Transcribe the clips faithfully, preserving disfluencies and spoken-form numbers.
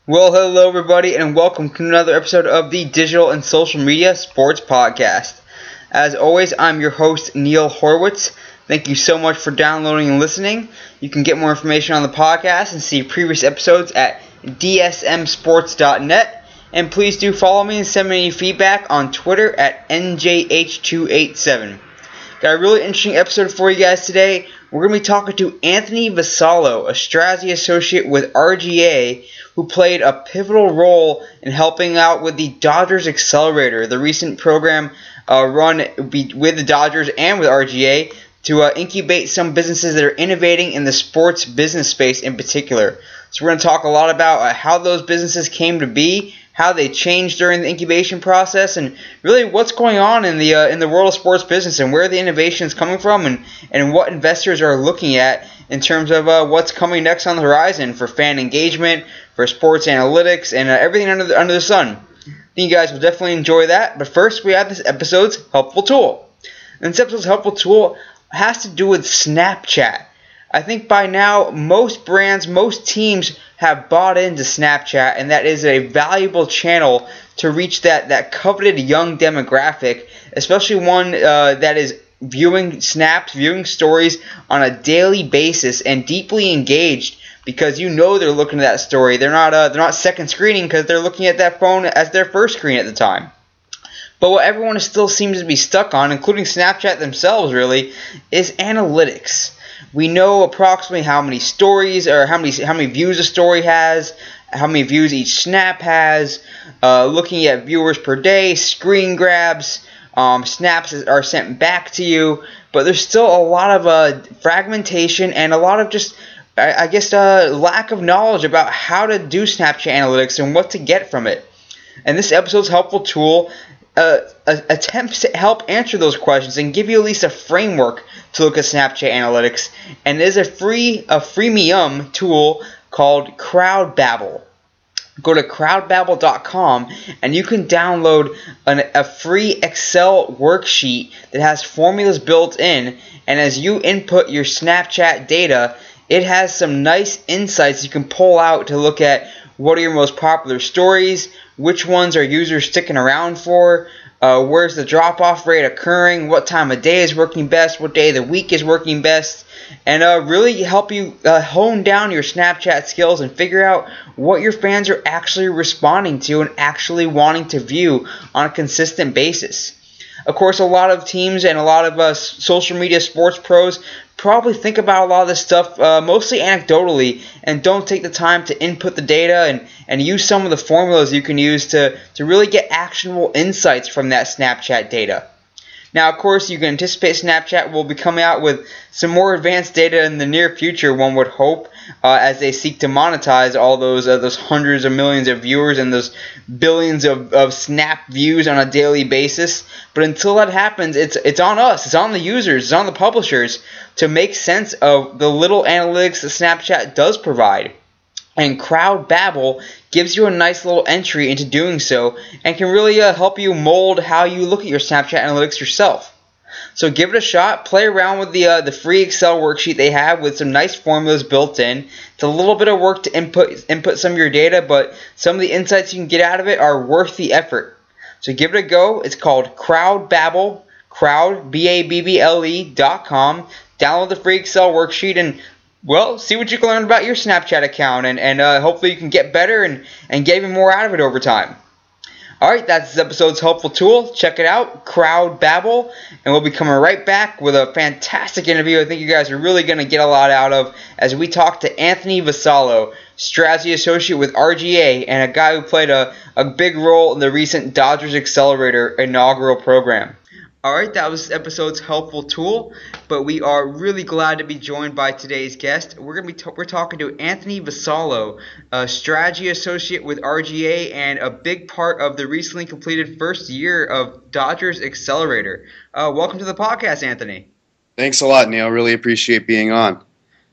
Well, hello everybody, and welcome to another episode of the Digital and Social Media Sports Podcast. As always, I'm your host, Neil Horwitz. Thank you so much for downloading and listening. You can get more information on the podcast and see previous episodes at d s m sports dot net. And please do follow me and send me any feedback on Twitter at N J H two eight seven. Got a really interesting episode for you guys today. We're going to be talking to Anthony Vassallo, a strategy associate with R G A, who played a pivotal role in helping out with the Dodgers Accelerator, the recent program uh, run be- with the Dodgers and with R G A to uh, incubate some businesses that are innovating in the sports business space in particular. So we're going to talk a lot about uh, how those businesses came to be, how they changed during the incubation process, and really what's going on in the uh, in the world of sports business and where the innovation is coming from, and, and what investors are looking at in terms of uh, what's coming next on the horizon for fan engagement, for sports analytics, and uh, everything under the, under the sun. I think you guys will definitely enjoy that. But first, we have this episode's helpful tool. And this episode's helpful tool has to do with Snapchat. I think by now most brands, most teams have bought into Snapchat, and that is a valuable channel to reach that, that coveted young demographic, especially one uh, that is viewing snaps, viewing stories on a daily basis and deeply engaged, because you know they're looking at that story. They're not uh, they're not second screening because they're looking at that phone as their first screen at the time. But what everyone still seems to be stuck on, including Snapchat themselves really, is analytics. We know approximately how many stories or how many how many views a story has, how many views each snap has, uh, looking at viewers per day, screen grabs, um, snaps are sent back to you, but there's still a lot of uh, fragmentation and a lot of just, I, I guess, uh, lack of knowledge about how to do Snapchat analytics and what to get from it. And this episode's helpful tool Uh, attempts to help answer those questions and give you at least a framework to look at Snapchat analytics. And it is a free, a freemium tool called CrowdBabble. Go to crowd babble dot com and you can download an, a free Excel worksheet that has formulas built in. And as you input your Snapchat data, it has some nice insights you can pull out to look at what are your most popular stories, which ones are users sticking around for, uh, where's the drop-off rate occurring, what time of day is working best, what day of the week is working best, and uh, really help you uh, hone down your Snapchat skills and figure out what your fans are actually responding to and actually wanting to view on a consistent basis. Of course, a lot of teams and a lot of uh, social media sports pros probably think about a lot of this stuff uh, mostly anecdotally and don't take the time to input the data and, and use some of the formulas you can use to, to really get actionable insights from that Snapchat data. Now, of course, you can anticipate Snapchat will be coming out with some more advanced data in the near future, one would hope, uh, as they seek to monetize all those uh, those hundreds of millions of viewers and those billions of, of Snap views on a daily basis. But until that happens, it's it's on us, it's on the users, it's on the publishers to make sense of the little analytics that Snapchat does provide. And CrowdBabble gives you a nice little entry into doing so and can really uh, help you mold how you look at your Snapchat analytics yourself. So give it a shot. Play around with the uh, the free Excel worksheet they have with some nice formulas built in. It's a little bit of work to input input some of your data, but some of the insights you can get out of it are worth the effort. So give it a go. It's called CrowdBabble, Crowd, B A B B L E dot com. Download the free Excel worksheet and, well, see what you can learn about your Snapchat account, and, and uh, hopefully you can get better and, and get even more out of it over time. Alright, that's this episode's helpful tool. Check it out, CrowdBabble, and we'll be coming right back with a fantastic interview I think you guys are really going to get a lot out of as we talk to Anthony Vassallo, strategy associate with R G A, and a guy who played a, a big role in the recent Dodgers Accelerator inaugural program. Alright, that was this episode's helpful tool, but we are really glad to be joined by today's guest. We're going to be t- we're talking to Anthony Vassallo, a strategy associate with R G A and a big part of the recently completed first year of Dodgers Accelerator. Uh, welcome to the podcast, Anthony. Thanks a lot, Neil. Really appreciate being on.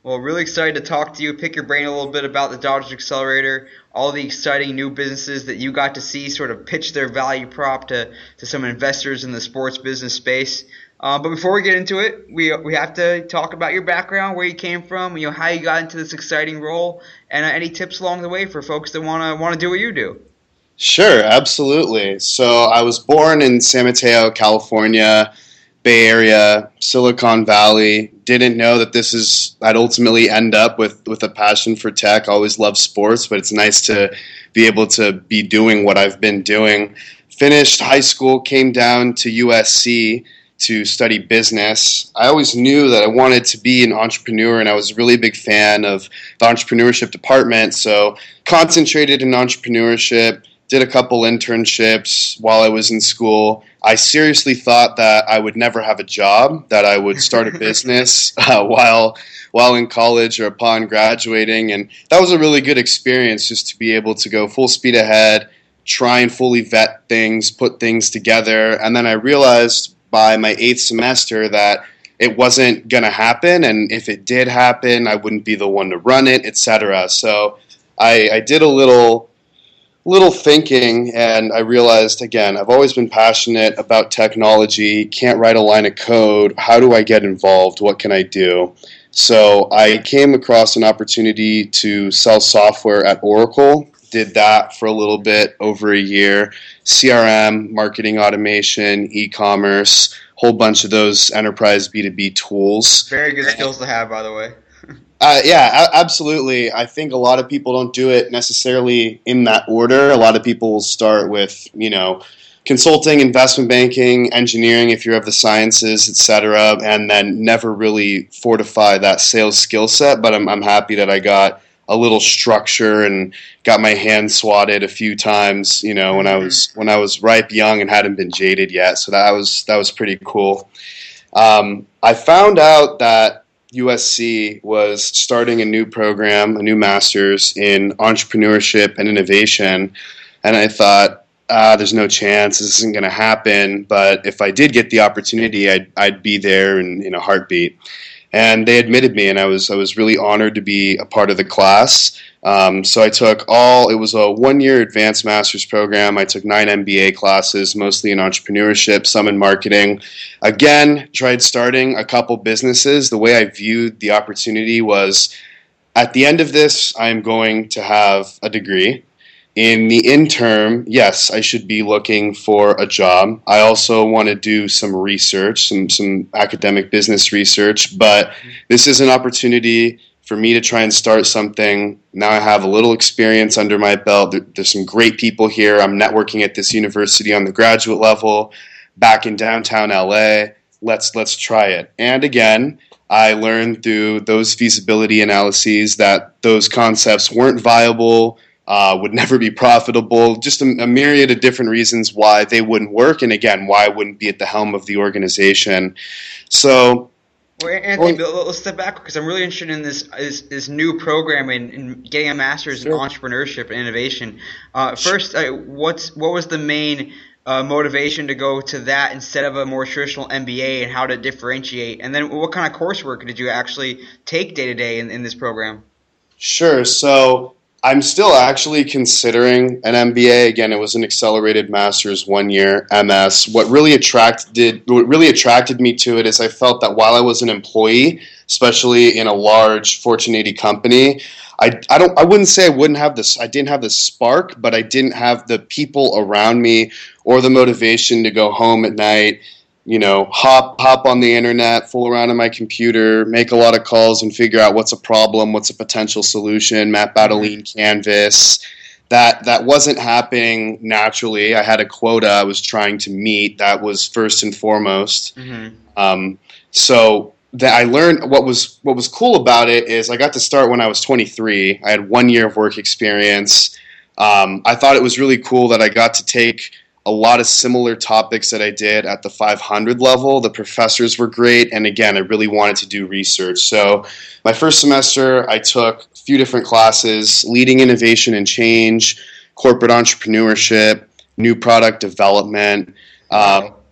Well, really excited to talk to you, pick your brain a little bit about the Dodgers Accelerator, all the exciting new businesses that you got to see sort of pitch their value prop to, to some investors in the sports business space. Uh, but before we get into it, we we have to talk about your background, where you came from, you know, how you got into this exciting role, and uh, any tips along the way for folks that want to want to do what you do. Sure, absolutely. So I was born in San Mateo, California, Bay Area, Silicon Valley. Didn't know that this is, I'd ultimately end up with, with a passion for tech. Always loved sports, but it's nice to be able to be doing what I've been doing. Finished high school, came down to U S C to study business. I always knew that I wanted to be an entrepreneur, and I was a really big fan of the entrepreneurship department, so concentrated in entrepreneurship, did a couple internships while I was in school. I seriously thought that I would never have a job, that I would start a business uh, while while in college or upon graduating, and that was a really good experience, just to be able to go full speed ahead, try and fully vet things, put things together, and then I realized by my eighth semester that it wasn't going to happen, and if it did happen, I wouldn't be the one to run it, et cetera. So I, I did a little little thinking, and I realized, again, I've always been passionate about technology, can't write a line of code. How do I get involved? What can I do? So I came across an opportunity to sell software at Oracle. Did that for a little bit, over a year. C R M, marketing automation, e-commerce, whole bunch of those enterprise B two B tools. Very good skills to have, by the way. Uh, yeah, a- absolutely. I think a lot of people don't do it necessarily in that order. A lot of people will start with, you know, consulting, investment banking, engineering, if you're of the sciences, et cetera, and then never really fortify that sales skill set. But I'm I'm happy that I got a little structure and got my hands swatted a few times, you know, when I was when I was ripe, young, and hadn't been jaded yet. So that was that was pretty cool. Um, I found out that U S C was starting a new program, a new master's in entrepreneurship and innovation, and I thought, ah, there's no chance this isn't going to happen. But if I did get the opportunity, I'd I'd be there in, in a heartbeat. And they admitted me, and I was I was really honored to be a part of the class. Um, so I took all, it was a one-year advanced master's program. I took nine M B A classes, mostly in entrepreneurship, some in marketing. Again, tried starting a couple businesses. The way I viewed the opportunity was, at the end of this, I'm going to have a degree. In the interim, yes, I should be looking for a job. I also want to do some research, some some academic business research, but this is an opportunity for me to try and start something. Now I have a little experience under my belt. There, there's some great people here. I'm networking at this university on the graduate level, back in downtown L A. Let's let's try it. And again, I learned through those feasibility analyses that those concepts weren't viable, Uh, would never be profitable, just a, a myriad of different reasons why they wouldn't work, and again, why I wouldn't be at the helm of the organization. So, well, Anthony, well, let's step back, because I'm really interested in this this, this new program in, in getting a master's sure. in entrepreneurship and innovation. Uh, first, uh, what's what was the main uh, motivation to go to that instead of a more traditional M B A, and how to differentiate? And then what kind of coursework did you actually take day to day in in this program? Sure. So I'm still actually considering an M B A. Again, it was an accelerated master's, one year, M S. What really attracted what really attracted me to it is I felt that while I was an employee, especially in a large Fortune eighty company, I, I don't I wouldn't say I wouldn't have this I didn't have the spark, but I didn't have the people around me or the motivation to go home at night, you know, hop hop on the internet, fool around on my computer, make a lot of calls and figure out what's a problem, what's a potential solution, map out a lean canvas. That that wasn't happening naturally. I had a quota I was trying to meet. That was first and foremost. Mm-hmm. Um, so that I learned what was what was cool about it is I got to start when I was twenty-three. I had one year of work experience. Um, I thought it was really cool that I got to take a lot of similar topics that I did at the five hundred level. The professors were great, and again, I really wanted to do research. So my first semester, I took a few different classes: leading innovation and change, corporate entrepreneurship, new product development. Um,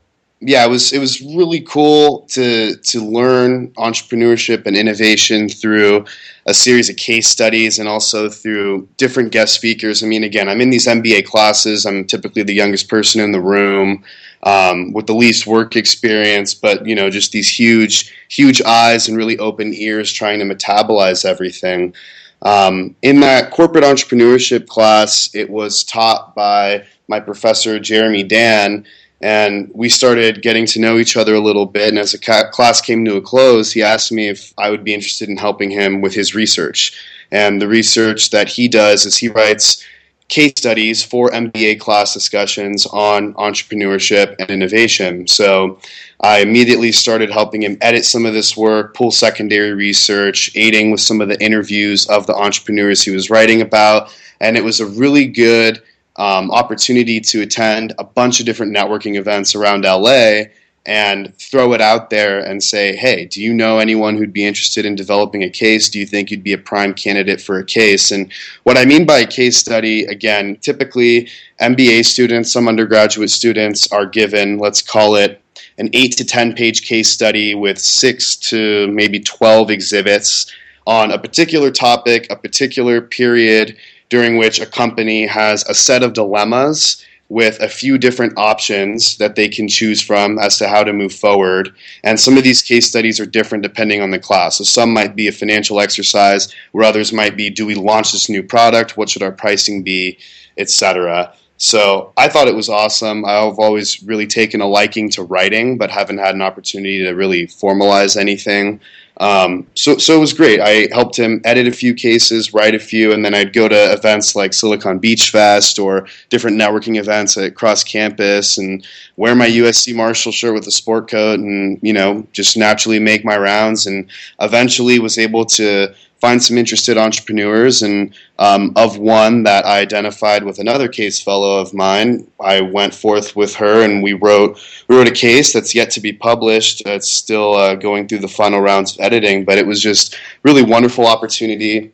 yeah, it was it was really cool to to learn entrepreneurship and innovation through a series of case studies and also through different guest speakers. I mean, again, I'm in these M B A classes. I'm typically the youngest person in the room, um, with the least work experience, but you know, just these huge, huge eyes and really open ears trying to metabolize everything. Um, in that corporate entrepreneurship class, it was taught by my professor, Jeremy Dan, and we started getting to know each other a little bit. And as the ca- class came to a close, he asked me if I would be interested in helping him with his research. And the research that he does is he writes case studies for M B A class discussions on entrepreneurship and innovation. So I immediately started helping him edit some of this work, pull secondary research, aiding with some of the interviews of the entrepreneurs he was writing about. And it was a really good um, opportunity to attend a bunch of different networking events around L A and throw it out there and say, hey, do you know anyone who'd be interested in developing a case? Do you think you'd be a prime candidate for a case? And what I mean by a case study, again, typically M B A students, some undergraduate students are given, let's call it, an eight to ten page case study with six to maybe twelve exhibits on a particular topic, a particular period during which a company has a set of dilemmas with a few different options that they can choose from as to how to move forward. And some of these case studies are different depending on the class. So some might be a financial exercise, where others might be, do we launch this new product? What should our pricing be? Et cetera. So I thought it was awesome. I've always really taken a liking to writing, but haven't had an opportunity to really formalize anything. Um, so, so it was great. I helped him edit a few cases, write a few, and then I'd go to events like Silicon Beach Fest or different networking events at Cross Campus and wear my U S C Marshall shirt with a sport coat and, you know, just naturally make my rounds, and eventually was able to find some interested entrepreneurs, and um, of one that I identified with another case fellow of mine, I went forth with her and we wrote we wrote a case that's yet to be published. It's still uh, going through the final rounds of editing, but it was just really wonderful opportunity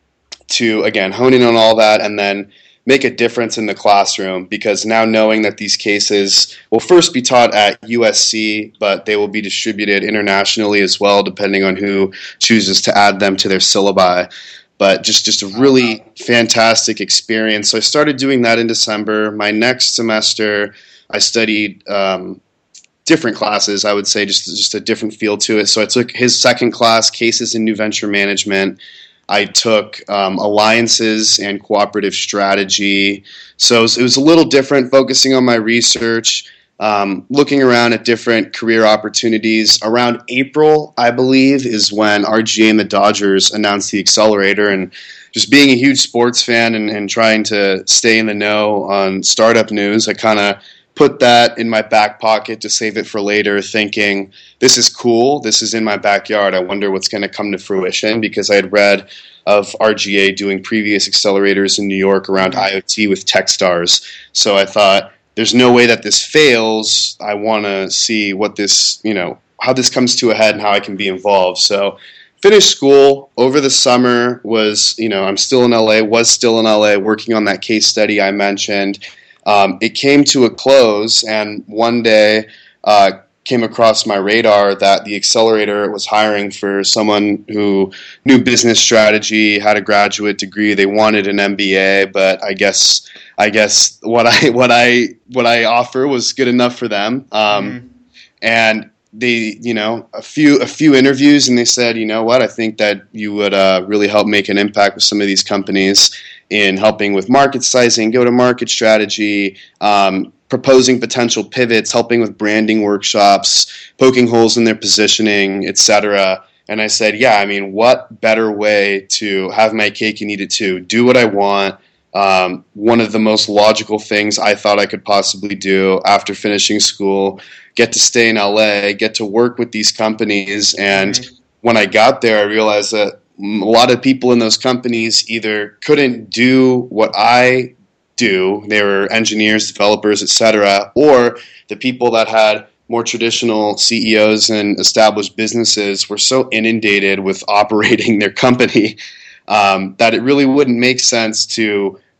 to, again, hone in on all that and then make a difference in the classroom, because now knowing that these cases will first be taught at U S C, but they will be distributed internationally as well, depending on who chooses to add them to their syllabi. But just, just a really fantastic experience. So I started doing that in December. My next semester, I studied um, different classes, I would say, just, just a different feel to it. So I took his second class, Cases in New Venture Management. I took um, alliances and cooperative strategy. So it was, it was a little different, focusing on my research, um, looking around at different career opportunities. Around April, I believe, is when R G A and the Dodgers announced the accelerator. And just being a huge sports fan and, and trying to stay in the know on startup news, I kind of put that in my back pocket to save it for later, thinking, this is cool, this is in my backyard, I wonder what's going to come to fruition, because I had read of R G A doing previous accelerators in New York around IoT with Techstars. So I thought, there's no way that this fails. I want to see what this, you know, how this comes to a head and how I can be involved. So finished school over the summer, was, you know, I'm still in L A, was still in L A, working on that case study I mentioned. Um, it came to a close, and one day uh, came across my radar that the accelerator was hiring for someone who knew business strategy, had a graduate degree. They wanted an M B A, but I guess I guess what I what I what I offer was good enough for them. Um, mm-hmm. And they, you know, a few a few interviews, and they said, you know what, I think that you would uh, really help make an impact with some of these companies in helping with market sizing, go-to-market strategy, um, proposing potential pivots, helping with branding workshops, poking holes in their positioning, et cetera. And I said, yeah, I mean, what better way to have my cake and eat it too? Do what I want. Um, one of the most logical things I thought I could possibly do after finishing school, get to stay in L A, get to work with these companies. And mm-hmm. when I got there, I realized that a lot of people in those companies either couldn't do what I do, they were engineers, developers, et cetera, or the people that had more traditional C E Os and established businesses were so inundated with operating their company um, that it really wouldn't make sense to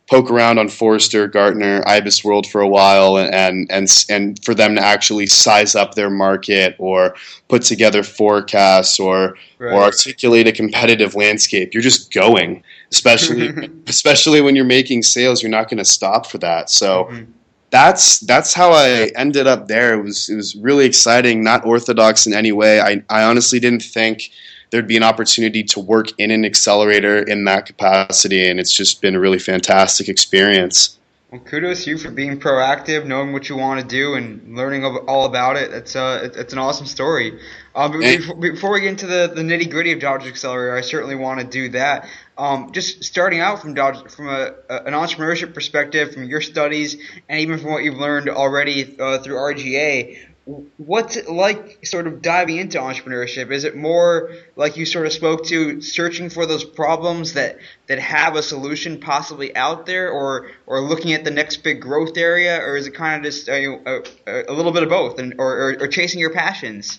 poke around on Forrester, Gartner, IBIS World for a while, and and and for them to actually size up their market or put together forecasts or right. or articulate a competitive landscape. You're just going, especially especially when you're making sales. You're not going to stop for that. So. Mm-hmm. That's that's how I ended up there. It was it was really exciting, not orthodox in any way. I, I honestly didn't think there'd be an opportunity to work in an accelerator in that capacity, and it's just been a really fantastic experience. Well, kudos to you for being proactive, knowing what you want to do, and learning all about it. It's uh, it's an awesome story. Um, but before, before we get into the, the nitty gritty of Dodge Accelerator, I certainly want to do that. Um, just starting out from Dodge, from a, a, an entrepreneurship perspective, from your studies, and even from what you've learned already uh, through R G A, what's it like sort of diving into entrepreneurship? Is it more like you sort of spoke to, searching for those problems that, that have a solution possibly out there, or or looking at the next big growth area, or is it kind of just uh, a, a little bit of both, and or, or, or chasing your passions?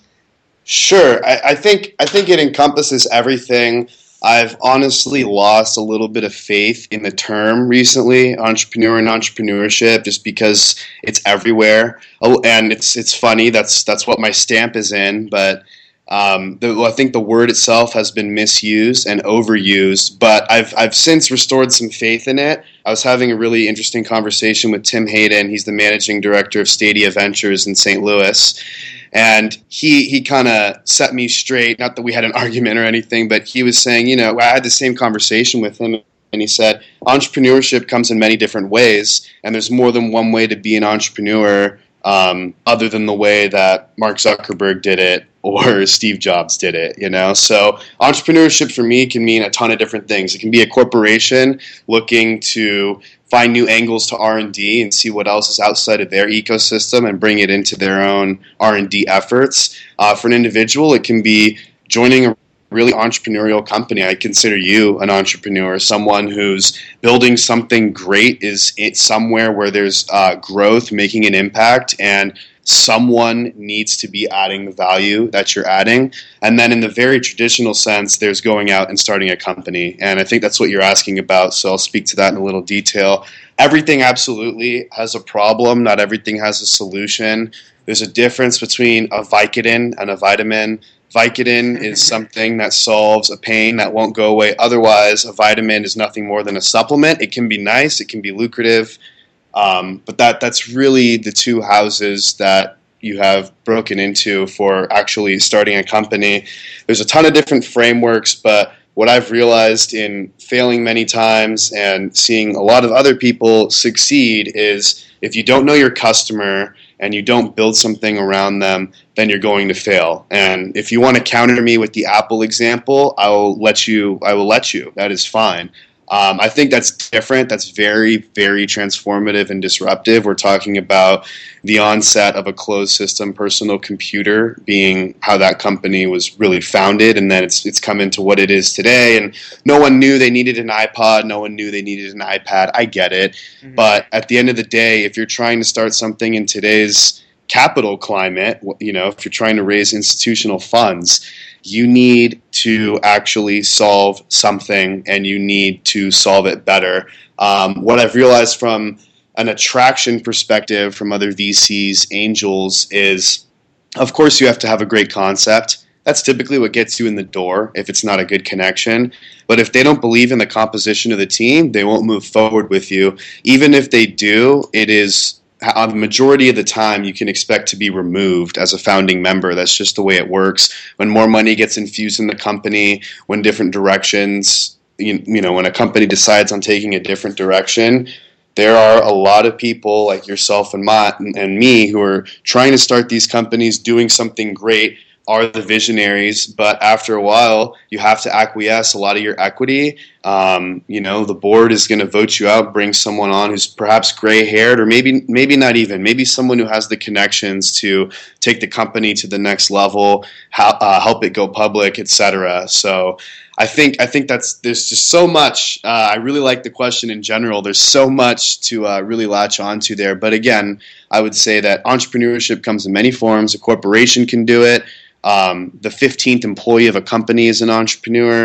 Sure, I, I think I think it encompasses everything. I've honestly lost a little bit of faith in the term recently, entrepreneur and entrepreneurship, just because it's everywhere. Oh, and it's it's funny. That's that's what my stamp is in. But um, the, I think the word itself has been misused and overused. But I've I've since restored some faith in it. I was having a really interesting conversation with Tim Hayden. He's the managing director of Stadia Ventures in Saint Louis. And he he kind of set me straight, not that we had an argument or anything, but he was saying, you know, I had the same conversation with him, and he said, entrepreneurship comes in many different ways, and there's more than one way to be an entrepreneur um, other than the way that Mark Zuckerberg did it or Steve Jobs did it, you know? So entrepreneurship for me can mean a ton of different things. It can be a corporation looking to find new angles to R and D and see what else is outside of their ecosystem and bring it into their own R and D efforts. Uh, for an individual, it can be joining a really entrepreneurial company. I consider you an entrepreneur, someone who's building something great, is it somewhere where there's uh, growth, making an impact, and someone needs to be adding the value that you're adding. And then in the very traditional sense, there's going out and starting a company. And I think that's what you're asking about, so I'll speak to that in a little detail. Everything absolutely has a problem. Not everything has a solution. There's a difference between a Vicodin and a vitamin. Vicodin is something that solves a pain that won't go away otherwise. A vitamin is nothing more than a supplement. It can be nice. It can be lucrative. Um, but that that's really the two houses that you have broken into for actually starting a company. There's a ton of different frameworks, but what I've realized in failing many times and seeing a lot of other people succeed is if you don't know your customer and you don't build something around them, then you're going to fail. And if you want to counter me with the Apple example, I will let you. I will let you. That is fine. Um, I think that's different. That's very, very transformative and disruptive. We're talking about the onset of a closed system personal computer being how that company was really founded, and then it's it's come into what it is today. And no one knew they needed an iPod. No one knew they needed an iPad. I get it. Mm-hmm. But at the end of the day, if you're trying to start something in today's capital climate, you know, if you're trying to raise institutional funds, you need to actually solve something, and you need to solve it better. Um, what I've realized from an attraction perspective from other V Cs, angels, is, of course, you have to have a great concept. That's typically what gets you in the door if it's not a good connection. But if they don't believe in the composition of the team, they won't move forward with you. Even if they do, it is on the majority of the time, you can expect to be removed as a founding member. That's just the way it works. When more money gets infused in the company, when different directions, you, you know, when a company decides on taking a different direction, there are a lot of people like yourself and, my, and me who are trying to start these companies, doing something great, are the visionaries, but after a while, you have to acquiesce a lot of your equity. Um, you know, the board is going to vote you out, bring someone on who's perhaps gray-haired, or maybe maybe not even, maybe someone who has the connections to take the company to the next level, how, uh, help it go public, et cetera. So I think I think that's there's just so much. Uh, I really like the question in general. There's so much to uh, really latch onto there. But again, I would say that entrepreneurship comes in many forms. A corporation can do it. Um, the fifteenth employee of a company is an entrepreneur.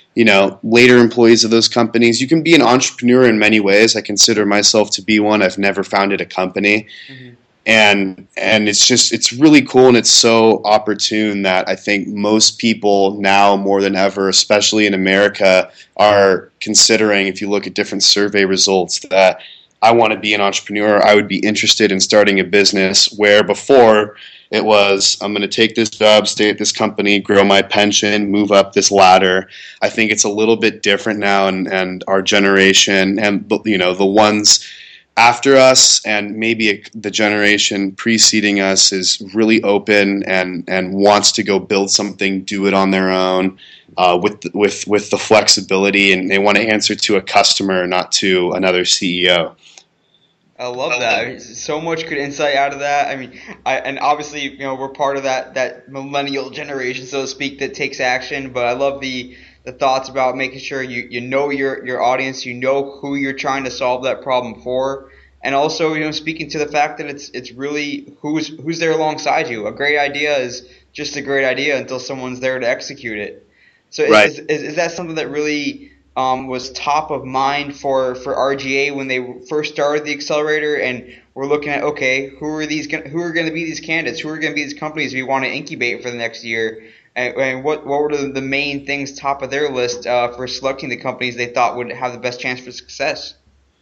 you know, later employees of those companies. You can be an entrepreneur in many ways. I consider myself to be one. I've never founded a company. Mm-hmm. And and it's just, it's really cool, and it's so opportune that I think most people now more than ever, especially in America, are considering, if you look at different survey results, that I want to be an entrepreneur. I would be interested in starting a business, where before it was, I'm going to take this job, stay at this company, grow my pension, move up this ladder. I think it's a little bit different now, and, and our generation and, you know, the ones after us and maybe the generation preceding us is really open and, and wants to go build something, do it on their own, uh, with with with the flexibility, and they want to answer to a customer, not to another C E O. I love that. I mean, so much good insight out of that. I mean, I, and obviously, you know, we're part of that that millennial generation, so to speak, that takes action. But I love the the thoughts about making sure you, you know your your audience, you know who you're trying to solve that problem for, and also, you know, speaking to the fact that it's it's really who's who's there alongside you. A great idea is just a great idea until someone's there to execute it. So is, right. is, is, is that something that really um, was top of mind for, for R G A when they first started the accelerator, and we're looking at, okay, who are these who are going to be these candidates, who are going to be these companies we want to incubate for the next year? And, and what what were the, the main things top of their list uh, for selecting the companies they thought would have the best chance for success?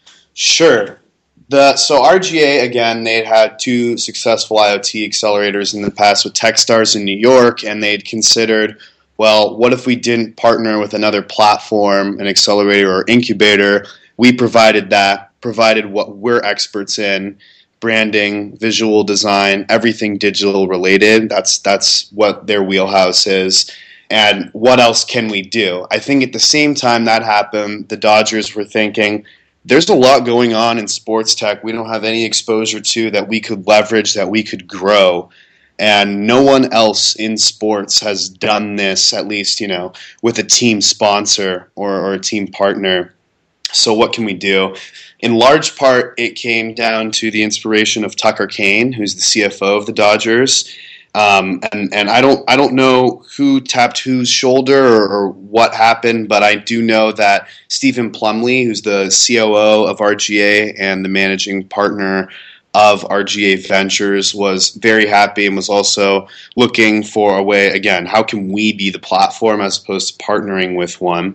Sure. The so R G A, again, they'd had two successful IoT accelerators in the past with Techstars in New York, and they'd considered, well, what if we didn't partner with another platform, an accelerator or incubator? We provided that, provided what we're experts in, branding, visual design, everything digital related. That's that's what their wheelhouse is. And what else can we do? I think at the same time that happened, the Dodgers were thinking, there's a lot going on in sports tech we don't have any exposure to that we could leverage, that we could grow. And no one else in sports has done this, at least, you know, with a team sponsor or, or a team partner. So what can we do? In large part, it came down to the inspiration of Tucker Kane, who's the C F O of the Dodgers. Um, and and I don't I don't know who tapped whose shoulder or, or what happened, but I do know that Stephen Plumlee, who's the C O O of R G A and the managing partner of R G A Ventures, was very happy and was also looking for a way, again, how can we be the platform as opposed to partnering with one?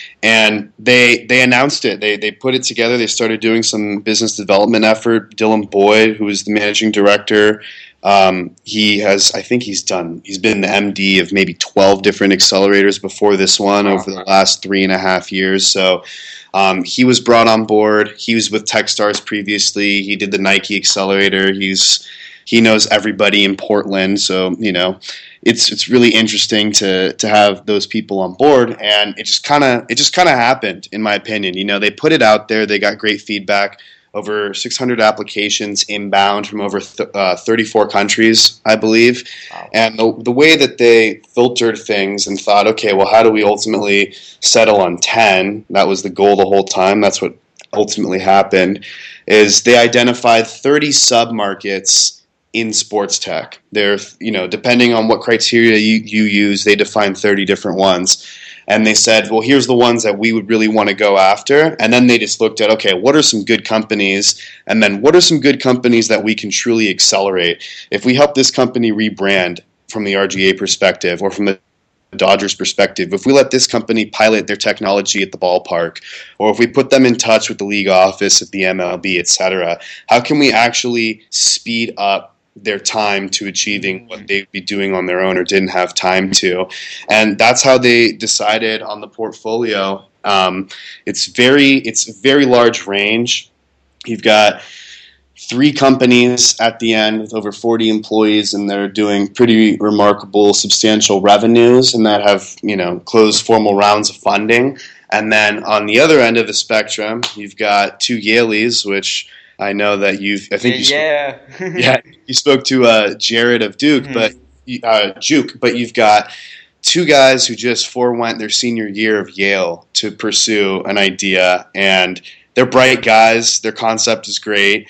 And they they announced it. They they put it together. They started doing some business development effort. Dylan Boyd, who is the managing director, um, he has, I think he's done, he's been the M D of maybe twelve different accelerators before this one over the last three and a half years. So um, he was brought on board. He was with Techstars previously. He did the Nike accelerator. He's he knows everybody in Portland. So, you know, it's it's really interesting to to have those people on board, and it just kind of it just kind of happened, in my opinion. You know, they put it out there. They got great feedback. Over six hundred applications inbound from over th- uh, thirty-four countries, I believe. Wow. And the, the way that they filtered things and thought, okay, well, how do we ultimately settle on ten? That was the goal the whole time. That's what ultimately happened, is they identified thirty sub-markets in sports tech. They're, you know, depending on what criteria you, you use, they define thirty different ones. And they said, well, here's the ones that we would really want to go after. And then they just looked at, okay, what are some good companies? And then what are some good companies that we can truly accelerate? If we help this company rebrand from the R G A perspective or from the Dodgers perspective, if we let this company pilot their technology at the ballpark, or if we put them in touch with the league office at the M L B, et cetera, how can we actually speed up their time to achieving what they'd be doing on their own or didn't have time to? And that's how they decided on the portfolio. Um, it's very it's a very large range. You've got three companies at the end with over forty employees, and they're doing pretty remarkable, substantial revenues, and that have, you know, closed formal rounds of funding. And then on the other end of the spectrum, you've got two Yaleys, which I know that you've, I think you yeah, spoke, yeah, you spoke to uh, Jared of Duke, mm-hmm. but uh, Juke, but you've got two guys who just forewent their senior year of Yale to pursue an idea, and they're bright guys. Their concept is great,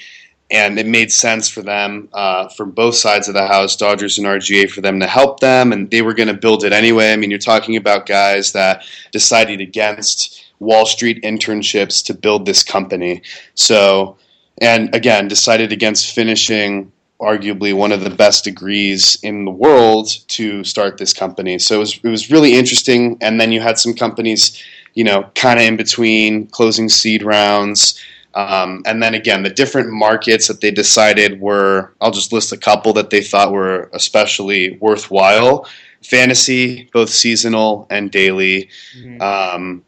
and it made sense for them, uh, from both sides of the house, Dodgers and R G A, for them to help them, and they were going to build it anyway. I mean, you're talking about guys that decided against Wall Street internships to build this company. So, and again, decided against finishing arguably one of the best degrees in the world to start this company. So it was, it was really interesting. And then you had some companies, you know, kind of in between, closing seed rounds. Um, and then again, the different markets that they decided were, I'll just list a couple that they thought were especially worthwhile. Fantasy, both seasonal and daily. Mm-hmm. Um,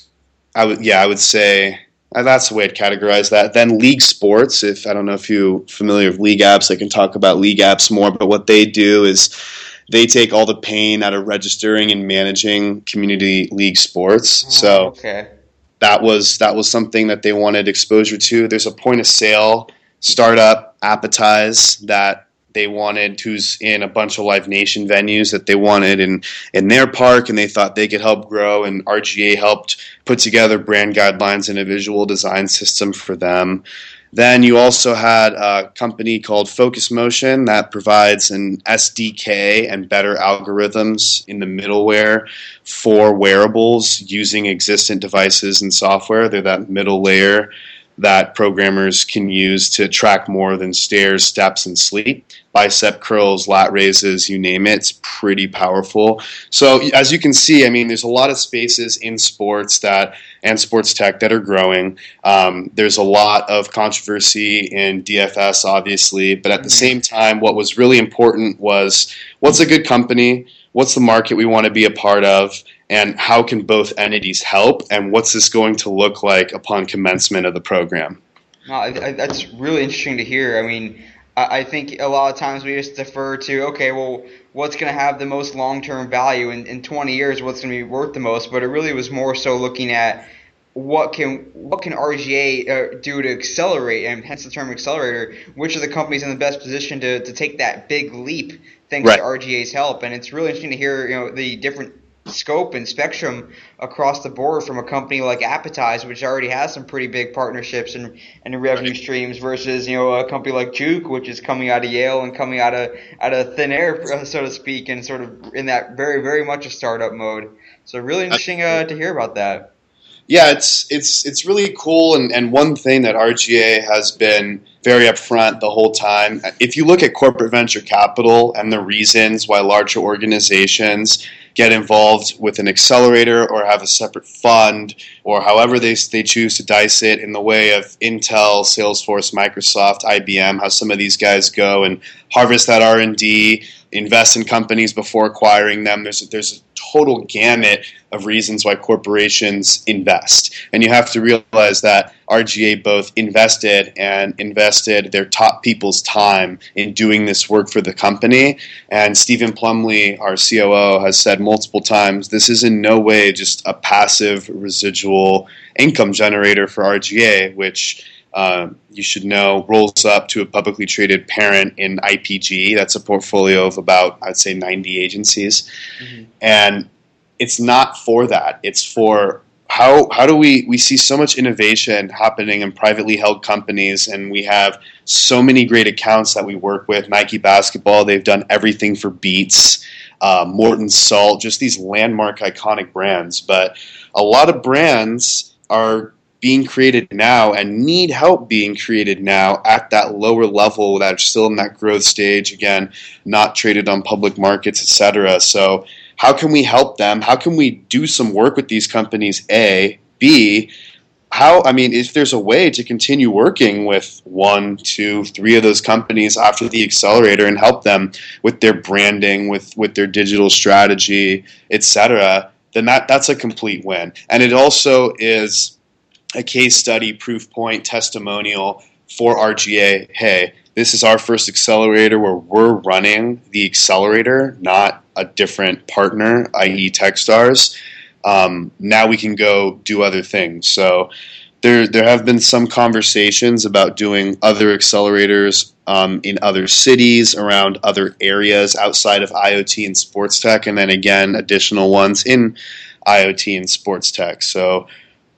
I would, yeah, I would say that's the way I'd categorize that. Then league sports, if I don't know if you're familiar with league apps, I can talk about league apps more, but what they do is they take all the pain out of registering and managing community league sports. Oh, so okay. that was that was something that they wanted exposure to. There's a point of sale startup, Appetize, that they wanted, who's in a bunch of Live Nation venues that they wanted in, in their park, and they thought they could help grow, and R G A helped put together brand guidelines and a visual design system for them. Then you also had a company called Focus Motion that provides an S D K and better algorithms in the middleware for wearables using existent devices and software. They're that middle layer that programmers can use to track more than stairs, steps, and sleep. Bicep curls, lat raises, you name it. It's pretty powerful. So as you can see, I mean, there's a lot of spaces in sports that and sports tech that are growing. Um, there's a lot of controversy in D F S, obviously, but at the same time, what was really important was what's a good company, what's the market we want to be a part of, and how can both entities help, and what's this going to look like upon commencement of the program? No, I, I, that's really interesting to hear. I mean, I, I think a lot of times we just defer to, okay, well, what's going to have the most long-term value in, in twenty years, what's going to be worth the most, but it really was more so looking at what can what can R G A uh, do to accelerate, and hence the term accelerator, which are the companies in the best position to, to take that big leap thanks right. to R G A's help. And it's really interesting to hear, you know, the different scope and spectrum across the board from a company like Appetize, which already has some pretty big partnerships and, and revenue right. streams, versus, you know, a company like Juke, which is coming out of Yale and coming out of out of thin air, so to speak, and sort of in that very, very much a startup mode. So really interesting uh, to hear about that. Yeah, it's it's it's really cool, and, and one thing that R G A has been very upfront the whole time. If you look at corporate venture capital and the reasons why larger organizations get involved with an accelerator or have a separate fund, or however they they choose to dice it, in the way of Intel, Salesforce, Microsoft, I B M, how some of these guys go and harvest that R and D, invest in companies before acquiring them. There's a, there's a total gamut of reasons why corporations invest. And you have to realize that R G A both invested and invested their top people's time in doing this work for the company. And Stephen Plumley, our C O O, has said multiple times, this is in no way just a passive residual income generator for R G A, which Uh, you should know, rolls up to a publicly traded parent in I P G. That's a portfolio of about, I'd say, ninety agencies. Mm-hmm. And it's not for that. It's for how how do we, we see so much innovation happening in privately held companies, and we have so many great accounts that we work with. Nike Basketball, they've done everything for Beats, uh, Morton Salt, just these landmark iconic brands. But a lot of brands are being created now and need help being created now at that lower level that are still in that growth stage, again, not traded on public markets, et cetera. So how can we help them? How can we do some work with these companies, A? B, how, I mean, if there's a way to continue working with one, two, three of those companies after the accelerator and help them with their branding, with, with their digital strategy, et cetera, then that, that's a complete win. And it also is a case study, proof point, testimonial for R G A. Hey, this is our first accelerator where we're running the accelerator, not a different partner, that is. Techstars. Um, now we can go do other things. So there, there have been some conversations about doing other accelerators um, in other cities, around other areas outside of IoT and sports tech, and then again, additional ones in IoT and sports tech. So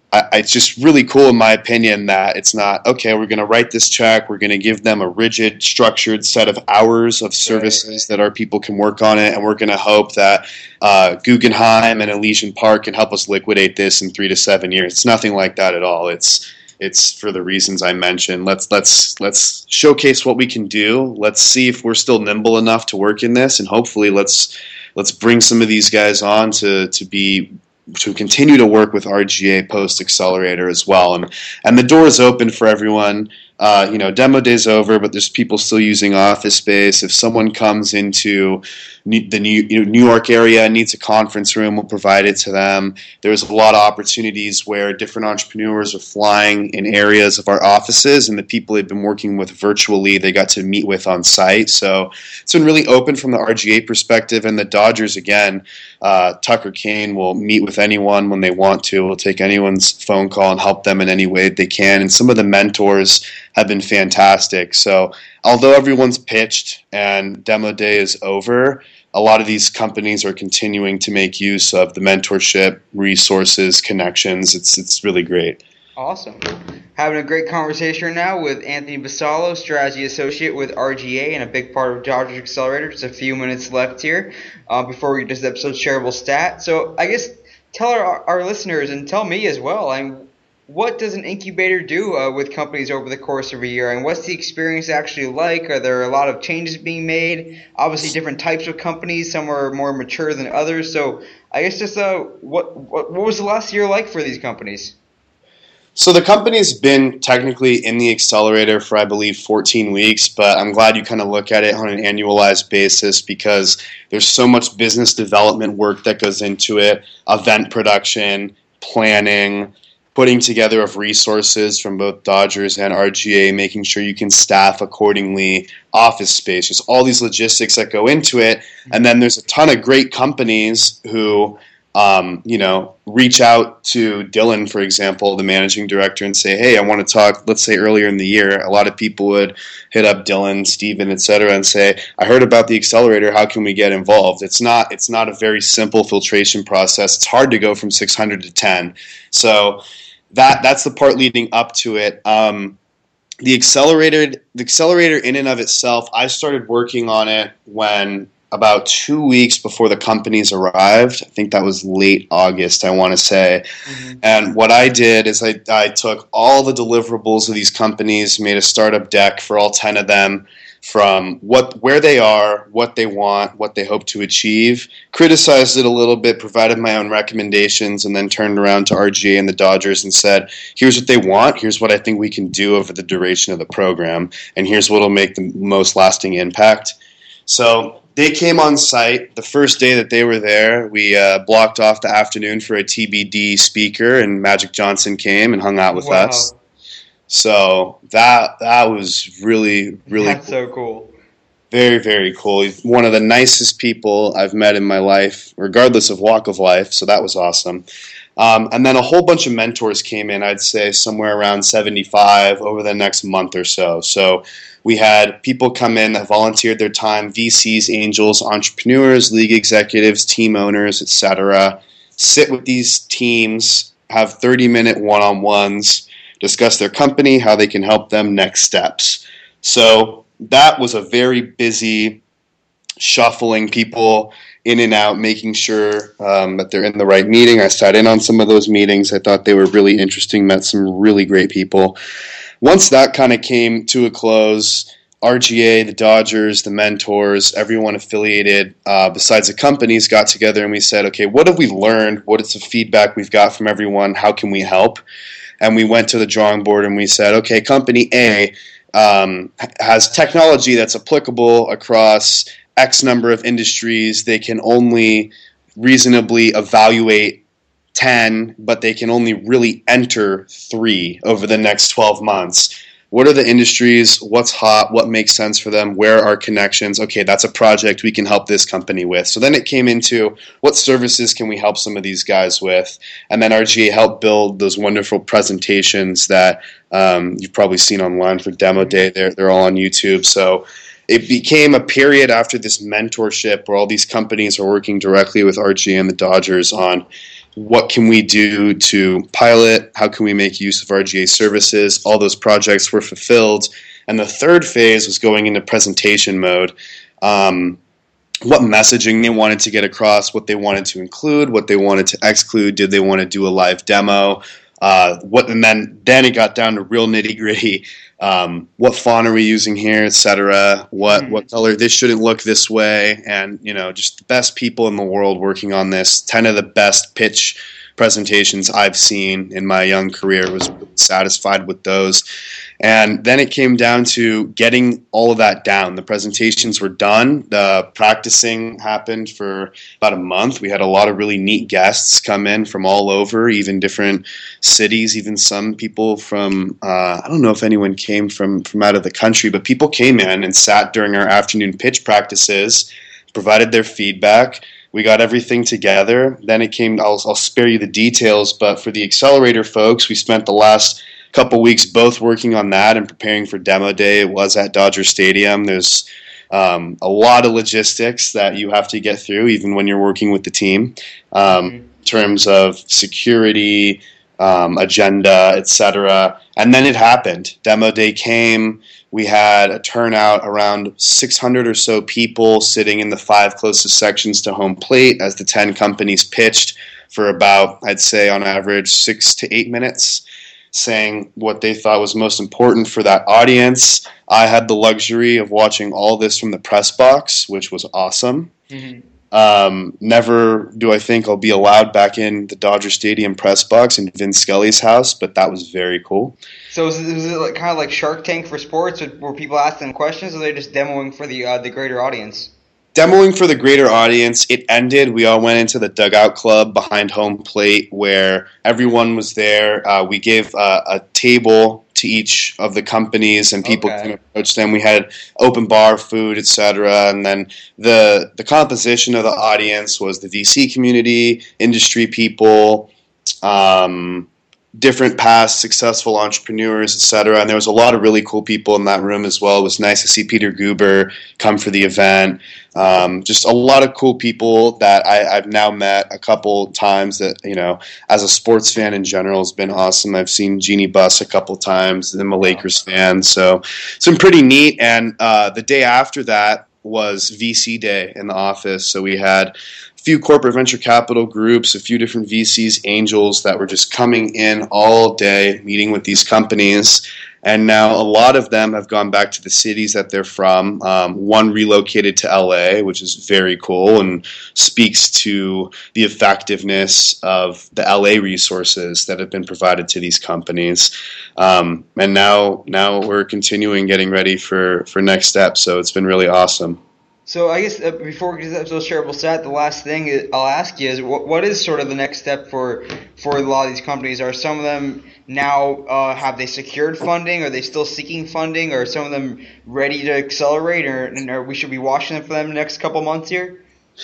I, it's just really cool, in my opinion, that it's not, okay, we're going to write this check, we're going to give them a rigid, structured set of hours of services right. that our people can work on it, and we're going to hope that uh, Guggenheim and Elysian Park can help us liquidate this in three to seven years. It's nothing like that at all. It's it's for the reasons I mentioned. Let's let's let's showcase what we can do. Let's see if we're still nimble enough to work in this, and hopefully let's let's bring some of these guys on to to be to continue to work with R G A post Accelerator as well. And and the door is open for everyone. Uh, you know, demo day's over, but there's people still using office space. If someone comes into New, the New, you know, New York area and needs a conference room, we'll provide it to them. There's a lot of opportunities where different entrepreneurs are flying in areas of our offices, and the people they've been working with virtually, they got to meet with on site. So it's been really open from the R G A perspective. And the Dodgers, again, uh, Tucker Kane will meet with anyone when they want to. We'll take anyone's phone call and help them in any way they can. And some of the mentors have been fantastic. So although everyone's pitched and demo day is over, a lot of these companies are continuing to make use of the mentorship, resources, connections. It's it's really great. Awesome. Having a great conversation now with Anthony Vassallo, Strategy Associate with R G A and a big part of Dodgers Accelerator. Just a few minutes left here uh, before we get to this episode's shareable stat. So I guess tell our, our listeners and tell me as well, I mean, what does an incubator do uh, with companies over the course of a year, and what's the experience actually like? Are there a lot of changes being made? Obviously, different types of companies. Some are more mature than others. So, I guess just uh, what, what what was the last year like for these companies? So the company's been technically in the accelerator for, I believe, fourteen weeks, but I'm glad you kind of look at it on an annualized basis because there's so much business development work that goes into it, event production, planning, putting together of resources from both Dodgers and R G A, making sure you can staff accordingly, office space, just all these logistics that go into it. And then there's a ton of great companies who, um, you know, reach out to Dylan, for example, the managing director, and say, hey, I want to talk, let's say earlier in the year, a lot of people would hit up Dylan, Steven, et cetera, and say, I heard about the accelerator, how can we get involved? It's not, it's not a very simple filtration process. It's hard to go from six hundred to ten. So That that's the part leading up to it. Um, the accelerator, the accelerator in and of itself, I started working on it when about two weeks before the companies arrived. I think that was late August, I want to say. Mm-hmm. And what I did is I, I took all the deliverables of these companies, made a startup deck for all ten of them, from what where they are, what they want, what they hope to achieve, criticized it a little bit, provided my own recommendations, and then turned around to R G A and the Dodgers and said, here's what they want, here's what I think we can do over the duration of the program, and here's what will make the most lasting impact. So they came on site. The first day that they were there, we uh, blocked off the afternoon for a T B D speaker, and Magic Johnson came and hung out with wow. us. So that that was really, really That's cool. so cool. Very, very cool. He's one of the nicest people I've met in my life, regardless of walk of life, so that was awesome. Um, and then a whole bunch of mentors came in, I'd say somewhere around seventy-five over the next month or so. So we had people come in that volunteered their time, V Cs, angels, entrepreneurs, league executives, team owners, et cetera, sit with these teams, have thirty-minute one-on-ones, discuss their company, how they can help them, next steps. So that was a very busy, shuffling people in and out, making sure um, that they're in the right meeting. I sat in on some of those meetings. I thought they were really interesting, met some really great people. Once that kind of came to a close, R G A, the Dodgers, the mentors, everyone affiliated uh, besides the companies got together and we said, okay, what have we learned? What is the feedback we've got from everyone? How can we help? And we went to the drawing board and we said, okay, company A um, has technology that's applicable across X number of industries. They can only reasonably evaluate ten, but they can only really enter three over the next twelve months. What are the industries? What's hot? What makes sense for them? Where are connections? Okay, that's a project we can help this company with. So then it came into what services can we help some of these guys with? And then R G A helped build those wonderful presentations that um, you've probably seen online for Demo Day. They're, they're all on YouTube. So it became a period after this mentorship where all these companies are working directly with R G A and the Dodgers on what can we do to pilot, how can we make use of R G A services. All those projects were fulfilled. And the third phase was going into presentation mode. Um, what messaging they wanted to get across, what they wanted to include, what they wanted to exclude, did they want to do a live demo, uh, what, and then, then it got down to real nitty-gritty. Um, what font are we using here, et cetera, what, mm. what color, this shouldn't look this way, and, you know, just the best people in the world working on this, ten of the best pitch presentations I've seen in my young career, was satisfied with those. And then it came down to getting all of that down. The presentations were done. The practicing happened for about a month. We had a lot of really neat guests come in from all over, even different cities, even some people from, uh, I don't know if anyone came from, from out of the country, but people came in and sat during our afternoon pitch practices, provided their feedback. We got everything together. Then it came, I'll, I'll spare you the details, but for the accelerator folks, we spent the last couple weeks both working on that and preparing for demo day. It was at Dodger Stadium. There's um, a lot of logistics that you have to get through, even when you're working with the team, um, mm-hmm. in terms of security, um, agenda, et cetera. And then it happened. Demo day came. We had a turnout around six hundred or so people sitting in the five closest sections to home plate as the ten companies pitched for about, I'd say on average, six to eight minutes, saying what they thought was most important for that audience. I had the luxury of watching all this from the press box, which was awesome. Mm-hmm. Um, never do I think I'll be allowed back in the Dodger Stadium press box in Vin Scully's house, but that was very cool. So is it, is it like, kind of like Shark Tank for sports, where people ask them questions, or are they just demoing for the uh, the greater audience? Demoing for the greater audience. It ended. We all went into the dugout club behind home plate where everyone was there. Uh, we gave uh, a table to each of the companies, and people okay. can approach them. We had open bar, food, et cetera. And then the the composition of the audience was the V C community, industry people, um, different past successful entrepreneurs, et cetera. And there was a lot of really cool people in that room as well. It was nice to see Peter Guber come for the event. Um, just a lot of cool people that I, I've now met a couple times that, you know, as a sports fan in general has been awesome. I've seen Jeannie Buss a couple times. I'm a Lakers fan. So it's been pretty neat. And uh, the day after that was V C Day in the office. So we had a few corporate venture capital groups, a few different V Cs, angels that were just coming in all day, meeting with these companies. And now a lot of them have gone back to the cities that they're from. Um, one relocated to L A, which is very cool and speaks to the effectiveness of the L A resources that have been provided to these companies. Um, and now now we're continuing getting ready for, for next steps. So it's been really awesome. So I guess uh, before we get to the shareable stat, the last thing I'll ask you is what, what is sort of the next step for for a lot of these companies? Are some of them now, uh, have they secured funding? Are they still seeking funding? Or are some of them ready to accelerate? Or, and are we should be watching them for them the next couple months here?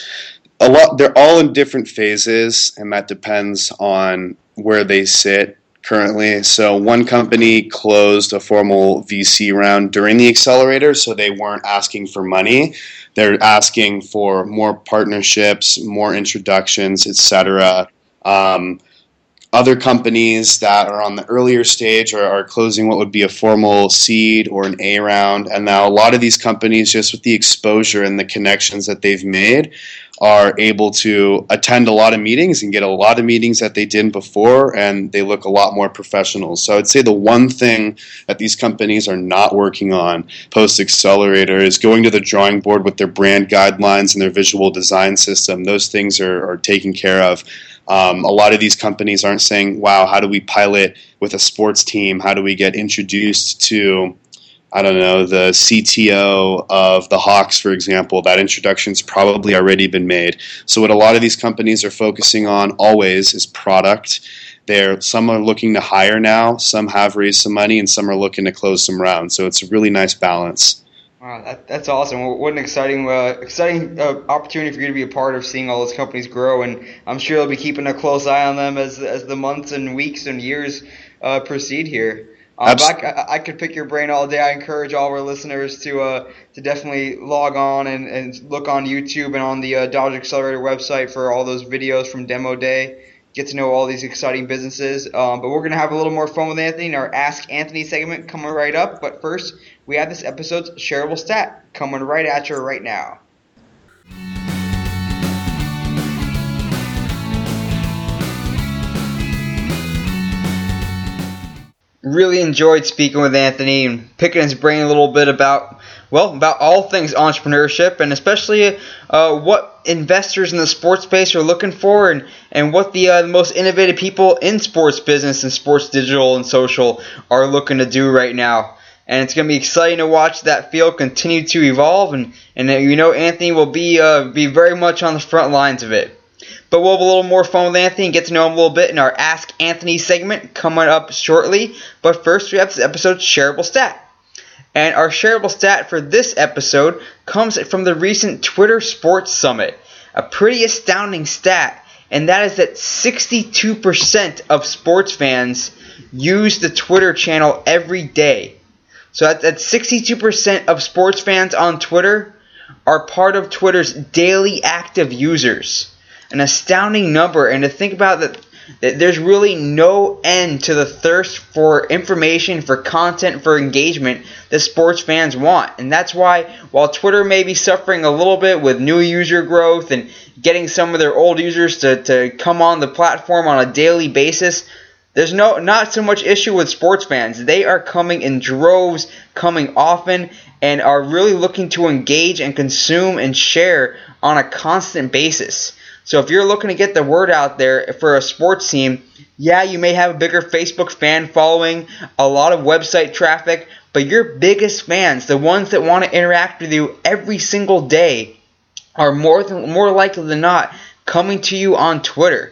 A lot. They're all in different phases, and that depends on where they sit currently. So one company closed a formal V C round during the accelerator, so they weren't asking for money. They're asking for more partnerships, more introductions, et cetera. Um, other companies that are on the earlier stage are, are closing what would be a formal seed or an A round. And now a lot of these companies, just with the exposure and the connections that they've made, are able to attend a lot of meetings and get a lot of meetings that they didn't before, and they look a lot more professional. So I'd say the one thing that these companies are not working on post-accelerator is going to the drawing board with their brand guidelines and their visual design system. Those things are, are taken care of. Um, a lot of these companies aren't saying, wow, how do we pilot with a sports team? How do we get introduced to, I don't know, the C T O of the Hawks, for example? That introduction's probably already been made. So what a lot of these companies are focusing on always is product. They're, some are looking to hire now, some have raised some money, and some are looking to close some rounds. So it's a really nice balance. Wow, that, that's awesome. What an exciting uh, exciting uh, opportunity for you to be a part of seeing all those companies grow, and I'm sure you'll be keeping a close eye on them as as the months and weeks and years uh, proceed here. Um, I, I could pick your brain all day. I encourage all our listeners to uh, to definitely log on and, and look on YouTube and on the uh, Dodge Accelerator website for all those videos from Demo Day. get to know all these exciting businesses. Um, but we're going to have a little more fun with Anthony in our Ask Anthony segment coming right up. But first, we have this episode's shareable stat coming right at you right now. Really enjoyed speaking with Anthony and picking his brain a little bit about, well, about all things entrepreneurship, and especially uh, what investors in the sports space are looking for, and, and what the, uh, the most innovative people in sports business and sports digital and social are looking to do right now. And it's going to be exciting to watch that field continue to evolve, and, and uh, you know Anthony will be uh, be very much on the front lines of it. But we'll have a little more fun with Anthony and get to know him a little bit in our Ask Anthony segment coming up shortly. But first, we have this episode's shareable stat. And our shareable stat for this episode comes from the recent Twitter Sports Summit. A pretty astounding stat, and that is that sixty-two percent of sports fans use the Twitter channel every day. So that's, that's sixty-two percent of sports fans on Twitter are part of Twitter's daily active users. An astounding number, and to think about that, that there's really no end to the thirst for information, for content, for engagement that sports fans want. And that's why, while Twitter may be suffering a little bit with new user growth and getting some of their old users to, to come on the platform on a daily basis, there's no not so much issue with sports fans. They are coming in droves, coming often, and are really looking to engage and consume and share on a constant basis. So if you're looking to get the word out there for a sports team, yeah, you may have a bigger Facebook fan following, a lot of website traffic, but your biggest fans, the ones that want to interact with you every single day, are more than, more likely than not coming to you on Twitter.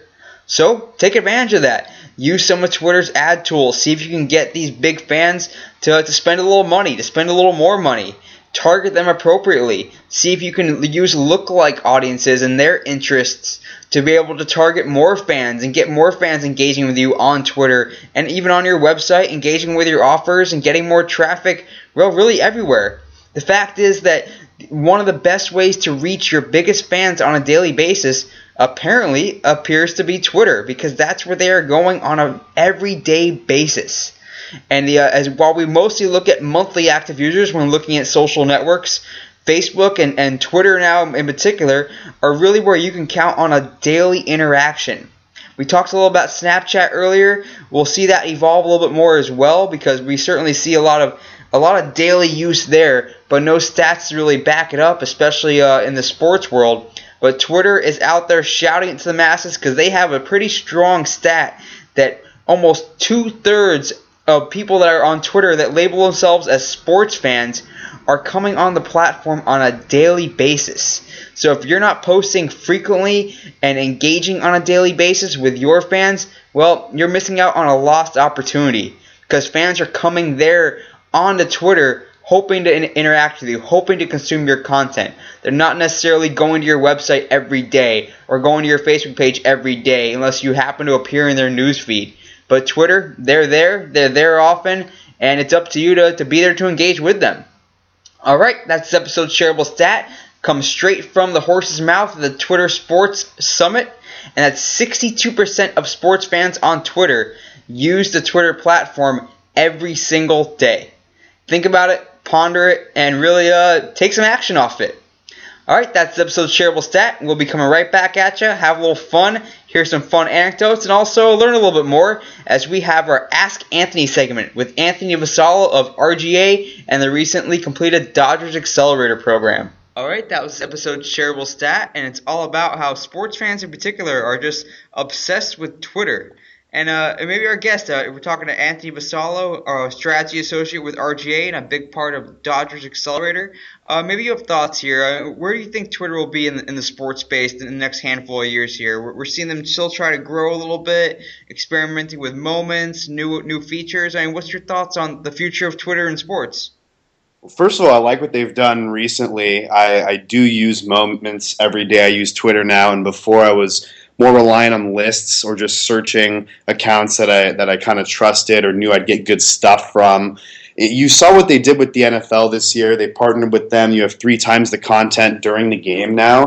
So take advantage of that. Use some of Twitter's ad tools. See if you can get these big fans to, to spend a little money, to spend a little more money. Target them appropriately. See if you can use lookalike audiences and their interests to be able to target more fans and get more fans engaging with you on Twitter and even on your website, engaging with your offers and getting more traffic, well, really everywhere. The fact is that one of the best ways to reach your biggest fans on a daily basis apparently appears to be Twitter, because that's where they are going on an everyday basis. And the, uh, as while we mostly look at monthly active users when looking at social networks, Facebook and, and Twitter now in particular are really where you can count on a daily interaction. We talked a little about Snapchat earlier. We'll see that evolve a little bit more as well, because we certainly see a lot of a lot of daily use there, but no stats to really back it up, especially uh, in the sports world. But Twitter is out there shouting it to the masses because they have a pretty strong stat that almost two-thirds of people that are on Twitter that label themselves as sports fans are coming on the platform on a daily basis. So if you're not posting frequently and engaging on a daily basis with your fans, well, you're missing out on a lost opportunity, because fans are coming there onto Twitter hoping to in- interact with you, hoping to consume your content. They're not necessarily going to your website every day or going to your Facebook page every day unless you happen to appear in their newsfeed. But Twitter, they're there, they're there often, and it's up to you to, to be there to engage with them. Alright, that's this episode's shareable stat. Comes straight from the horse's mouth of the Twitter Sports Summit, and that's sixty-two percent of sports fans on Twitter use the Twitter platform every single day. Think about it, ponder it, and really uh, take some action off it. Alright, that's the episode's shareable stat. We'll be coming right back at you. Have a little fun, hear some fun anecdotes, and also learn a little bit more as we have our Ask Anthony segment with Anthony Vassallo of R G A and the recently completed Dodgers Accelerator program. Alright, that was this episode's shareable stat, and it's all about how sports fans in particular are just obsessed with Twitter. And uh, maybe our guest, uh, we're talking to Anthony Vassallo, a strategy associate with R G A and a big part of Dodgers Accelerator. Uh, maybe you have thoughts here. Uh, where do you think Twitter will be in the, in the sports space in the next handful of years here? We're, we're seeing them still try to grow a little bit, experimenting with moments, new new features. I mean, what's your thoughts on the future of Twitter in sports? First of all, I like what they've done recently. I, I do use Moments every day. I use Twitter now, and before I was more reliant on lists or just searching accounts that I that I kind of trusted or knew I'd get good stuff from. It, you saw what they did with the N F L this year. They partnered with them. You have three times the content during the game now.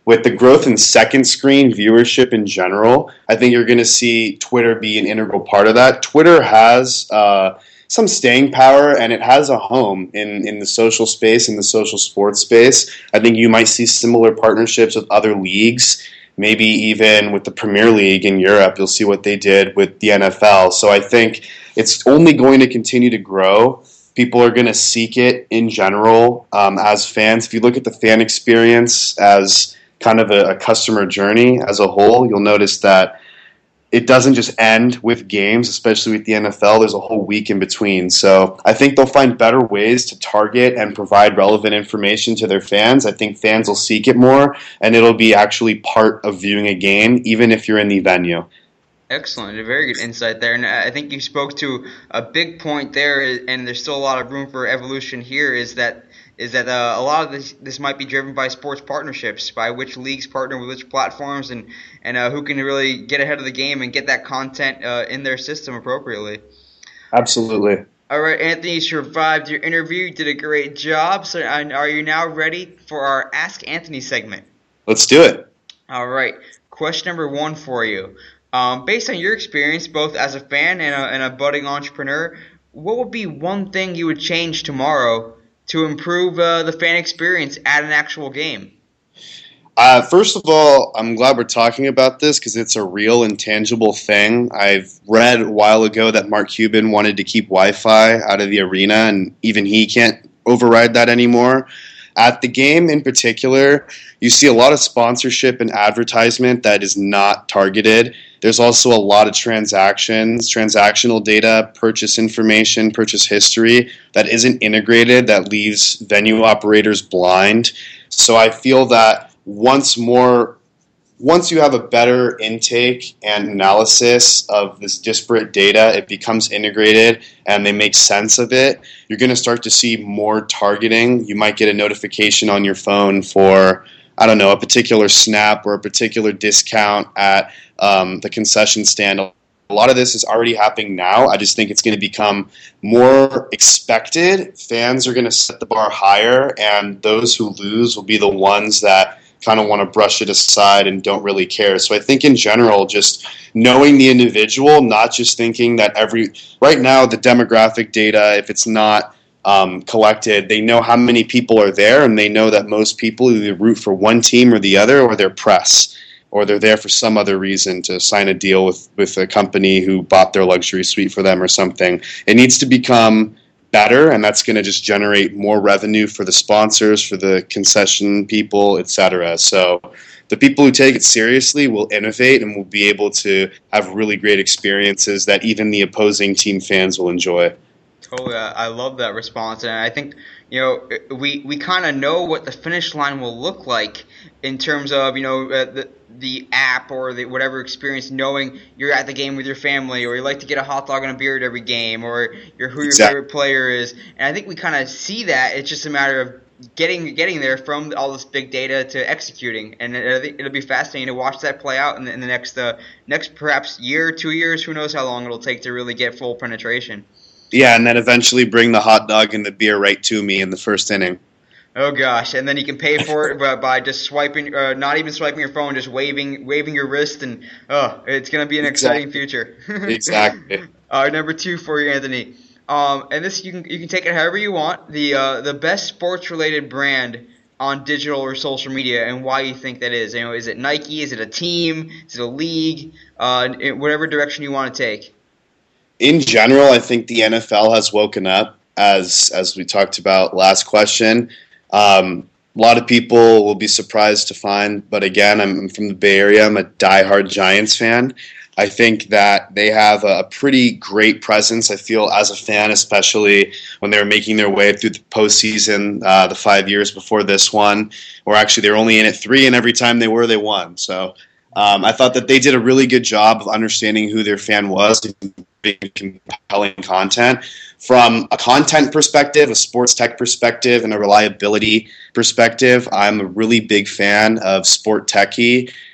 with the growth in second screen viewership in general, I think you're going to see Twitter be an integral part of that. Twitter has uh, some staying power, and it has a home in, in the social space, in the social sports space. I think you might see similar partnerships with other leagues, maybe even with the Premier League in Europe. You'll see what they did with the N F L. So I think it's only going to continue to grow. People are going to seek it in general um, as fans. If you look at the fan experience as kind of a, a customer journey as a whole, you'll notice that it doesn't just end with games, especially with the N F L. There's a whole week in between. So I think they'll find better ways to target and provide relevant information to their fans. I think fans will seek it more, and it'll be actually part of viewing a game, even if you're in the venue. Excellent. A very good insight there. And I think you spoke to a big point there, and there's still a lot of room for evolution here, is that is that uh, a lot of this this might be driven by sports partnerships, by which leagues partner with which platforms, and, and uh, who can really get ahead of the game and get that content uh, in their system appropriately. Absolutely. All right, Anthony, you survived your interview. You did a great job. So are you now ready for our Ask Anthony segment? Let's do it. All right. Question number one for you. Um, based on your experience, both as a fan and a, and a budding entrepreneur, what would be one thing you would change tomorrow to improve uh, the fan experience at an actual game? Uh, first of all, I'm glad we're talking about this because it's a real and tangible thing. I've read a while ago that Mark Cuban wanted to keep Wi-Fi out of the arena, and even he can't override that anymore. At the game in particular, you see a lot of sponsorship and advertisement that is not targeted. There's also a lot of transactions, transactional data, purchase information, purchase history that isn't integrated, that leaves venue operators blind. So I feel that once more, once you have a better intake and analysis of this disparate data, it becomes integrated and they make sense of it, you're going to start to see more targeting. You might get a notification on your phone for, I don't know, a particular snap or a particular discount at um, the concession stand. A lot of this is already happening now. I just think it's going to become more expected. Fans are going to set the bar higher, and those who lose will be the ones that kind of want to brush it aside and don't really care. So I think in general, just knowing the individual, not just thinking that every, right now the demographic data, if it's not um, collected, they know how many people are there, and they know that most people either root for one team or the other, or they're press, or they're there for some other reason to sign a deal with, with a company who bought their luxury suite for them or something. It needs to become better, and that's going to just generate more revenue for the sponsors, for the concession people, et cetera. So the people who take it seriously will innovate and will be able to have really great experiences that even the opposing team fans will enjoy. Totally, I love that response, and I think, you know, we we kind of know what the finish line will look like in terms of, you know, uh, the the app or the whatever experience, knowing you're at the game with your family, or you like to get a hot dog and a beer at every game, or you're who your Exactly. favorite player is, and I think we kind of see that. It's just a matter of getting getting there from all this big data to executing, and I think it'll be fascinating to watch that play out in the, in the next uh, next perhaps year, two years, who knows how long it'll take to really get full penetration. Yeah, and then eventually bring the hot dog and the beer right to me in the first inning. Oh gosh, and then you can pay for it by, by just swiping, uh, not even swiping your phone, just waving waving your wrist, and oh, it's going to be an Exactly. exciting future. Exactly. Uh, number two for you, Anthony. Um, and this you can you can take it however you want. The uh, the best sports related brand on digital or social media, and why you think that is. You know, is it Nike? Is it a team? Is it a league? Uh, whatever direction you want to take. In general, I think the N F L has woken up, as as we talked about last question. Um, a lot of people will be surprised to find, but again, I'm, I'm from the Bay Area. I'm a diehard Giants fan. I think that they have a pretty great presence. I feel as a fan, especially when they were making their way through the postseason uh, the five years before this one, or actually they were only in it three, and every time they were, they won. So um, I thought that they did a really good job of understanding who their fan was and compelling content. From a content perspective, a sports tech perspective, and a reliability perspective, I'm a really big fan of Sport Techie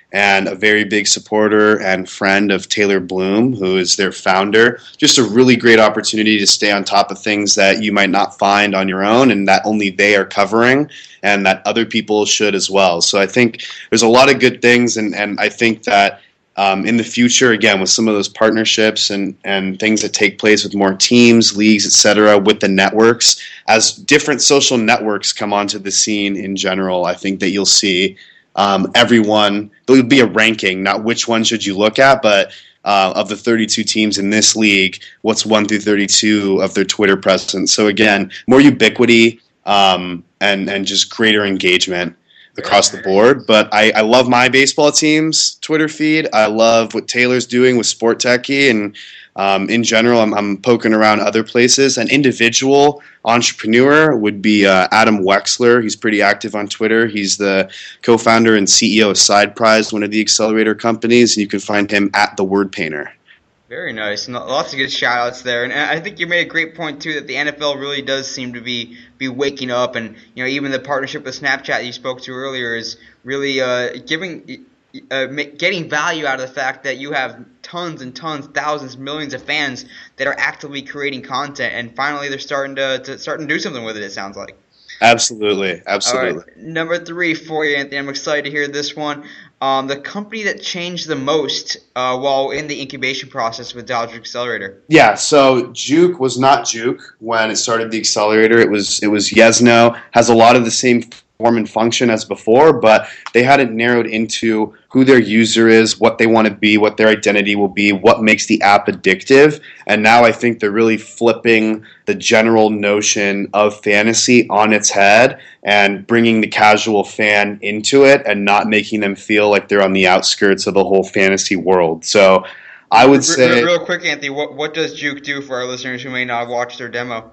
and a very big supporter and friend of Taylor Bloom, who is their founder. Just a really great opportunity to stay on top of things that you might not find on your own and that only they are covering and that other people should as well. So I think there's a lot of good things, and, and I think that um, in the future, again, with some of those partnerships and, and things that take place with more teams, leagues, et cetera, with the networks, as different social networks come onto the scene in general, I think that you'll see Um, everyone, there'll be a ranking, not which one should you look at, but uh, of the thirty-two teams in this league, what's one through thirty-two of their Twitter presence. So again, more ubiquity um, and, and just greater engagement across the board. But I, I love my baseball team's Twitter feed. I love what Taylor's doing with Sport Techie, and um, in general, I'm, I'm poking around other places. An individual entrepreneur would be uh, Adam Wexler. He's pretty active on Twitter. He's the co-founder and C E O of SidePrize, one of the accelerator companies, and you can find him at The Word Painter. Very nice. And lots of good shout-outs there. And I think you made a great point, too, that the N F L really does seem to be, be waking up. And, you know, even the partnership with Snapchat you spoke to earlier is really uh, giving uh, getting value out of the fact that you have tons and tons, thousands, millions of fans that are actively creating content. And finally, they're starting to, to starting to do something with it, it sounds like. Absolutely. Absolutely. All right. Number three for you, Anthony. I'm excited to hear this one. Um, the company that changed the most uh, while in the incubation process with Dodger Accelerator. Yeah, so Juke was not Juke when it started the accelerator. It was it was Yesno. Has a lot of the same form and function as before, but they had it narrowed into who their user is, what they want to be, what their identity will be, what makes the app addictive. And now I think they're really flipping the general notion of fantasy on its head and bringing the casual fan into it and not making them feel like they're on the outskirts of the whole fantasy world. So I would say... Real quick, Anthony, what, what does Juke do for our listeners who may not have watched their demo?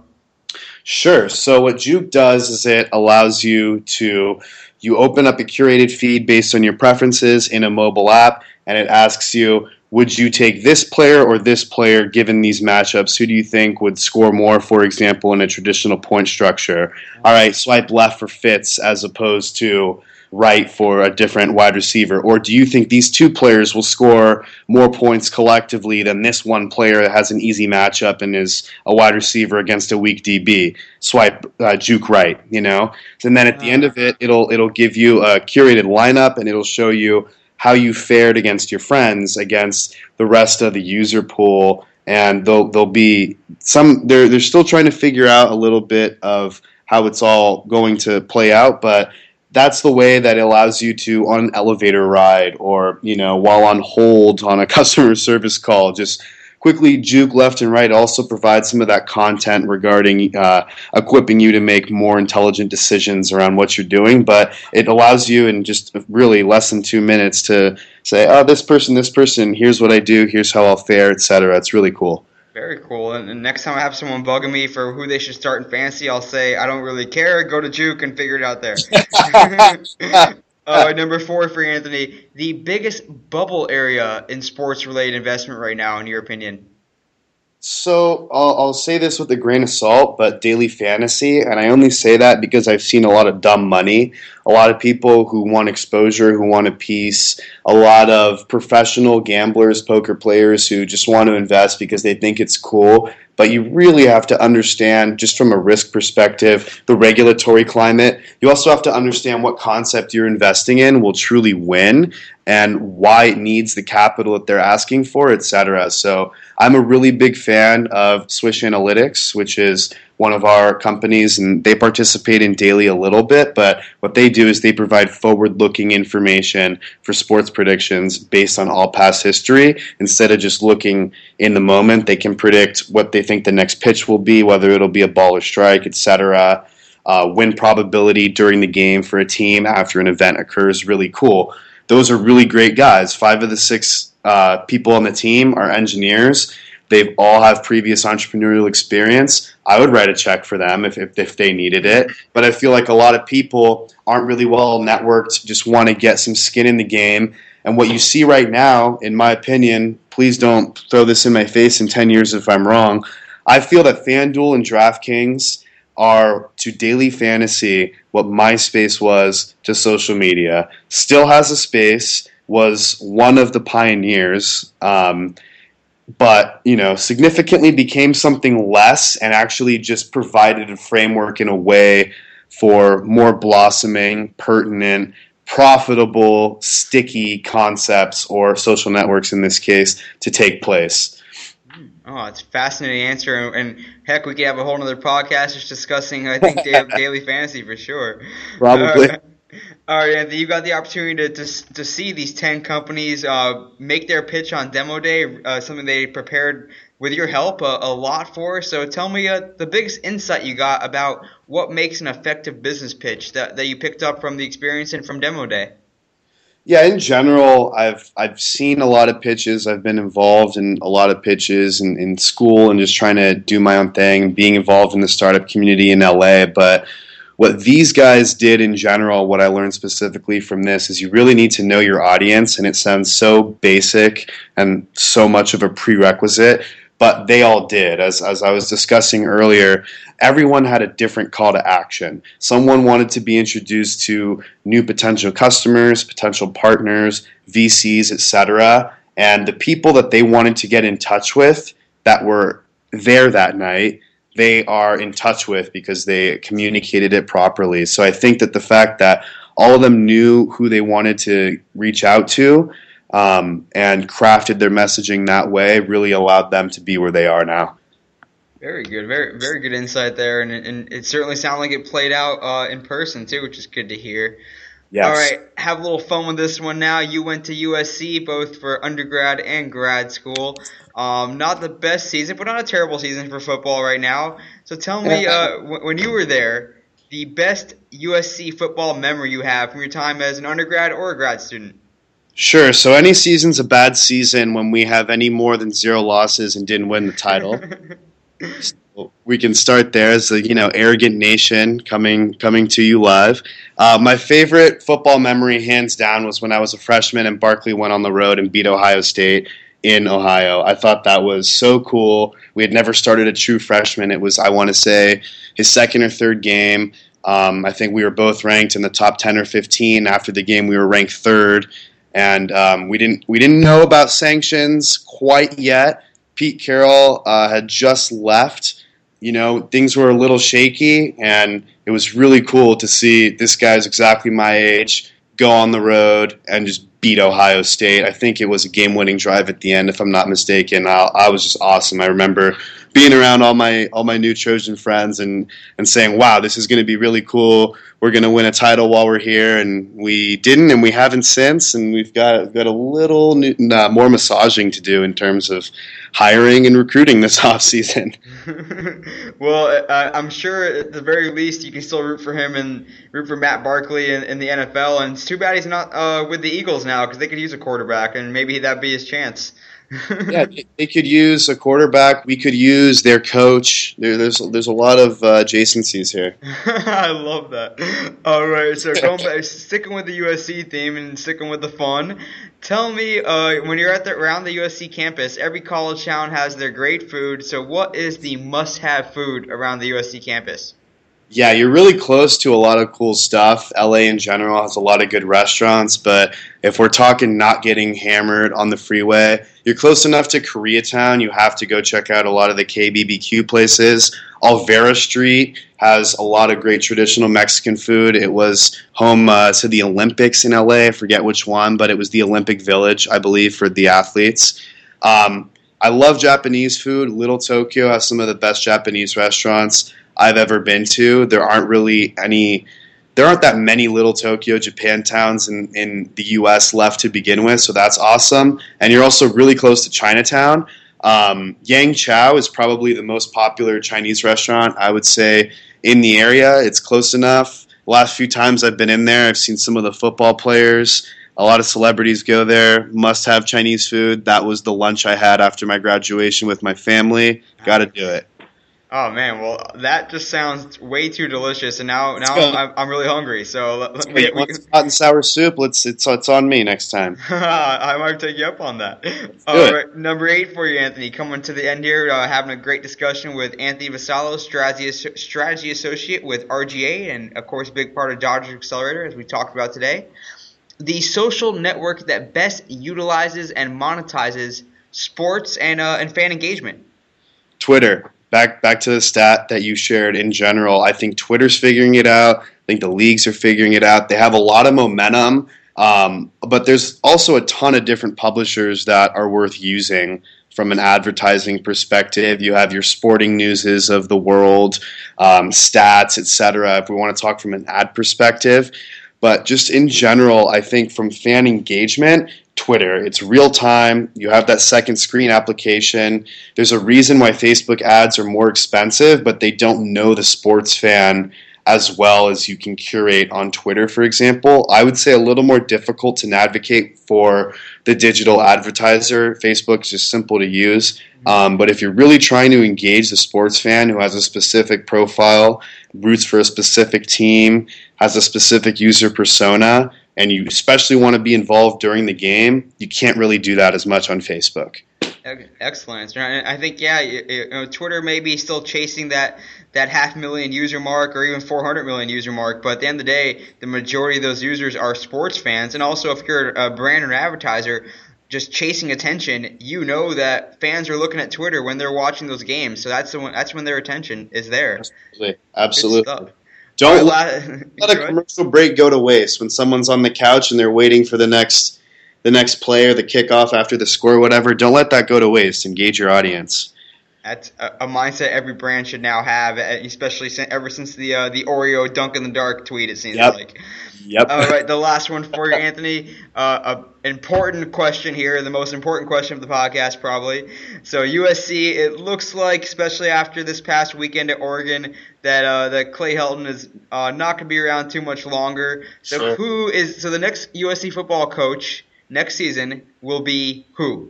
Sure. So what Juke does is it allows you to, you open up a curated feed based on your preferences in a mobile app, and it asks you, would you take this player or this player given these matchups? Who do you think would score more, for example, in a traditional point structure? All right, swipe left for Fitz as opposed to right for a different wide receiver. Or do you think these two players will score more points collectively than this one player that has an easy matchup and is a wide receiver against a weak D B? Swipe uh, Juke right, you know? And then at the end of it, it'll it'll give you a curated lineup, and it'll show you how you fared against your friends, against the rest of the user pool. And they'll they'll be some they're they're still trying to figure out a little bit of how it's all going to play out, but that's the way that it allows you to, on an elevator ride or, you know, while on hold on a customer service call, just quickly juke left and right. Also provide some of that content regarding uh, equipping you to make more intelligent decisions around what you're doing. But it allows you in just really less than two minutes to say, oh, this person, this person, here's what I do, here's how I'll fare, et cetera. It's really cool. Very cool. And, and next time I have someone bugging me for who they should start in fantasy, I'll say, I don't really care. Go to Juke and figure it out there. uh, number four for Anthony, the biggest bubble area in sports-related investment right now, in your opinion? So I'll, I'll say this with a grain of salt, but daily fantasy, and I only say that because I've seen a lot of dumb money, a lot of people who want exposure, who want a piece, a lot of professional gamblers, poker players who just want to invest because they think it's cool. But you really have to understand, just from a risk perspective, the regulatory climate. You also have to understand what concept you're investing in will truly win and why it needs the capital that they're asking for, et cetera. So I'm a really big fan of Swish Analytics, which is one of our companies, and they participate in daily a little bit, but what they do is they provide forward-looking information for sports predictions based on all past history. Instead of just looking in the moment, they can predict what they think the next pitch will be, whether it'll be a ball or strike, et cetera. Uh, win probability during the game for a team after an event occurs, really cool. Those are really great guys. Five of the six uh, people on the team are engineers. They all have previous entrepreneurial experience. I would write a check for them if, if, if they needed it. But I feel like a lot of people aren't really well networked, just want to get some skin in the game. And what you see right now, in my opinion, please don't throw this in my face in ten years if I'm wrong, I feel that FanDuel and DraftKings are to daily fantasy what MySpace was to social media. Still has a space, was one of the pioneers, um, but you know, significantly became something less, and actually just provided a framework in a way for more blossoming, pertinent, profitable, sticky concepts, or social networks in this case, to take place. Oh, it's a fascinating answer, and, and heck, we could have a whole other podcast just discussing, I think, daily, daily fantasy for sure. Probably. Uh, all right, Anthony, you got the opportunity to to, to see these ten companies uh, make their pitch on demo day, uh, something they prepared with your help a, a lot for. So tell me uh, the biggest insight you got about what makes an effective business pitch that, that you picked up from the experience and from demo day. Yeah, in general, I've I've seen a lot of pitches. I've been involved in a lot of pitches in, in school and just trying to do my own thing, being involved in the startup community in L A. But what these guys did in general, what I learned specifically from this, is you really need to know your audience, and it sounds so basic and so much of a prerequisite, but they all did. As as I was discussing earlier, everyone had a different call to action. Someone wanted to be introduced to new potential customers, potential partners, V Cs, et cetera, and the people that they wanted to get in touch with that were there that night, they are in touch with because they communicated it properly. So I think that the fact that all of them knew who they wanted to reach out to um, and crafted their messaging that way really allowed them to be where they are now. Very good, very very good insight there, and, and it certainly sounded like it played out uh, in person too, which is good to hear. Yes. All right, have a little fun with this one now. You went to U S C both for undergrad and grad school. Um, not the best season, but not a terrible season for football right now. So tell me, uh, w- when you were there, the best U S C football memory you have from your time as an undergrad or a grad student. Sure. So any season's a bad season when we have any more than zero losses and didn't win the title. So we can start there as the you know arrogant nation coming coming to you live. Uh, my favorite football memory, hands down, was when I was a freshman and Barkley went on the road and beat Ohio State in Ohio. I thought that was so cool. We had never started a true freshman. It was, I want to say, his second or third game. Um, I think we were both ranked in the top ten or fifteen. After the game, we were ranked third, and um, we didn't we didn't know about sanctions quite yet. Pete Carroll uh, had just left. You know, things were a little shaky, and it was really cool to see this guy's exactly my age go on the road and just beat Ohio State. I think it was a game-winning drive at the end, if I'm not mistaken. I, I was just awesome. I remember being around all my all my new Trojan friends and, and saying, wow, this is going to be really cool. We're going to win a title while we're here, and we didn't, and we haven't since, and we've got, we've got a little new, uh, more massaging to do in terms of hiring and recruiting this offseason. Well, uh, I'm sure at the very least you can still root for him and root for Matt Barkley in, in the N F L, and it's too bad he's not uh, with the Eagles now because they could use a quarterback, and maybe that'd be his chance. Yeah, they could use a quarterback. We could use their coach. There, there's there's a lot of uh, adjacencies here. I love that. All right, so going back, sticking with the U S C theme and sticking with the fun, tell me, uh, when you're at the around the U S C campus, every college town has their great food. So what is the must-have food around the U S C campus? Yeah, you're really close to a lot of cool stuff. L A in general has a lot of good restaurants, but if we're talking not getting hammered on the freeway, you're close enough to Koreatown. You have to go check out a lot of the K B B Q places. Alvera Street has a lot of great traditional Mexican food. It was home uh, to the Olympics in L A. I forget which one, but it was the Olympic Village, I believe, for the athletes. Um, I love Japanese food. Little Tokyo has some of the best Japanese restaurants I've ever been to. There aren't really any, there aren't that many Little Tokyo Japan towns in, in the U S left to begin with, so that's awesome. And you're also really close to Chinatown. Um, Yang Chow is probably the most popular Chinese restaurant, I would say, in the area. It's close enough. The last few times I've been in there, I've seen some of the football players. A lot of celebrities go there. Must have Chinese food. That was the lunch I had after my graduation with my family. Got to do it. Oh man, well that just sounds way too delicious, and now now I'm, I'm really hungry. So we, we, hot and sour soup. Let's it's it's on me next time. I might take you up on that. All right, number eight for you, Anthony. Coming to the end here, uh, having a great discussion with Anthony Vassallo, strategy strategy associate with R G A, and of course, a big part of Dodger Accelerator, as we talked about today. the social network that best utilizes and monetizes sports and uh, and fan engagement? Twitter. Back back to the stat that you shared in general. I think Twitter's figuring it out. I think the leagues are figuring it out. They have a lot of momentum, um, but there's also a ton of different publishers that are worth using from an advertising perspective. You have your Sporting Newses of the world, um, stats, et cetera, if we want to talk from an ad perspective. But just in general, I think from fan engagement, Twitter. It's real time. You have that second screen application. There's a reason why Facebook ads are more expensive, but they don't know the sports fan as well as you can curate on Twitter, for example. I would say a little more difficult to navigate for the digital advertiser. Facebook is just simple to use. Um, but if you're really trying to engage the sports fan who has a specific profile, roots for a specific team, has a specific user persona, and you especially want to be involved during the game, you can't really do that as much on Facebook. Excellent. I think, yeah, you know, Twitter may be still chasing that, that half million user mark or even four hundred million user mark, but at the end of the day, the majority of those users are sports fans. And also, if you're a brand or an advertiser just chasing attention, you know that fans are looking at Twitter when they're watching those games. So that's the one, that's when their attention is there. Absolutely. Absolutely. Right, Don't let, let a commercial break go to waste when someone's on the couch and they're waiting for the next the next play or the kickoff after the score or whatever. Don't let that go to waste. Engage your audience. That's a, a mindset every brand should now have, especially since, ever since the uh, the Oreo dunk in the dark tweet, it seems yep. like. Yep. All right, the last one for you, Anthony. Uh, an important question here, the most important question of the podcast probably. So U S C, it looks like, especially after this past weekend at Oregon, that uh, that Clay Helton is uh, not going to be around too much longer. So sure. who is so the next U S C football coach next season will be who?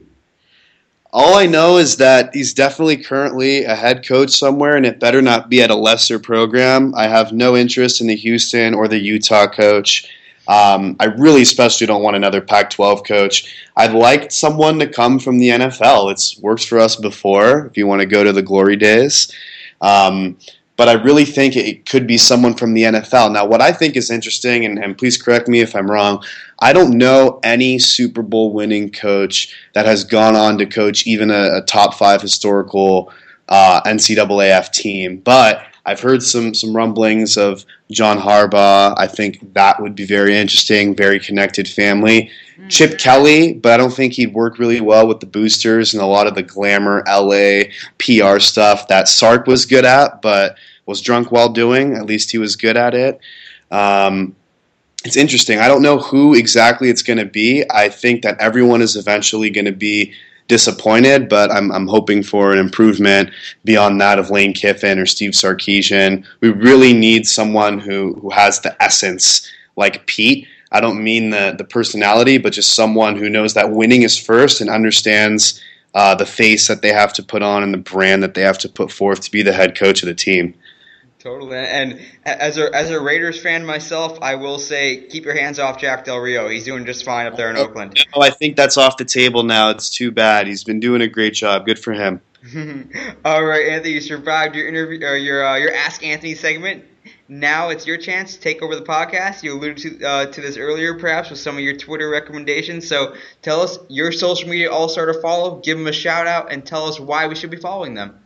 All I know is that he's definitely currently a head coach somewhere, and it better not be at a lesser program. I have no interest in the Houston or the Utah coach. Um, I really especially don't want another Pac twelve coach. I'd like someone to come from the N F L. It's worked for us before, if you want to go to the glory days. Um, but I really think it could be someone from the N F L. Now, what I think is interesting, and, and please correct me if I'm wrong, I don't know any Super Bowl winning coach that has gone on to coach even a, a top five historical uh, N C double A F team. But I've heard some some rumblings of John Harbaugh. I think that would be very interesting, very connected family. Mm-hmm. Chip Kelly, but I don't think he'd work really well with the boosters and a lot of the glamour L A P R stuff that Sark was good at, but was drunk while doing. At least he was good at it. Um, it's interesting. I don't know who exactly it's going to be. I think that everyone is eventually going to be disappointed, but I'm I'm hoping for an improvement beyond that of Lane Kiffin or Steve Sarkisian. We really need someone who, who has the essence like Pete. I don't mean the, the personality, but just someone who knows that winning is first and understands uh, the face that they have to put on and the brand that they have to put forth to be the head coach of the team. Totally, and as a as a Raiders fan myself, I will say keep your hands off Jack Del Rio. He's doing just fine up there in oh, Oakland. No, I think that's off the table now. It's too bad. He's been doing a great job. Good for him. All right, Anthony, you survived your interview, uh, your uh, your Ask Anthony segment. Now it's your chance to take over the podcast. You alluded to uh, to this earlier, perhaps, with some of your Twitter recommendations. So tell us your social media all-star to follow. Give them a shout out and tell us why we should be following them.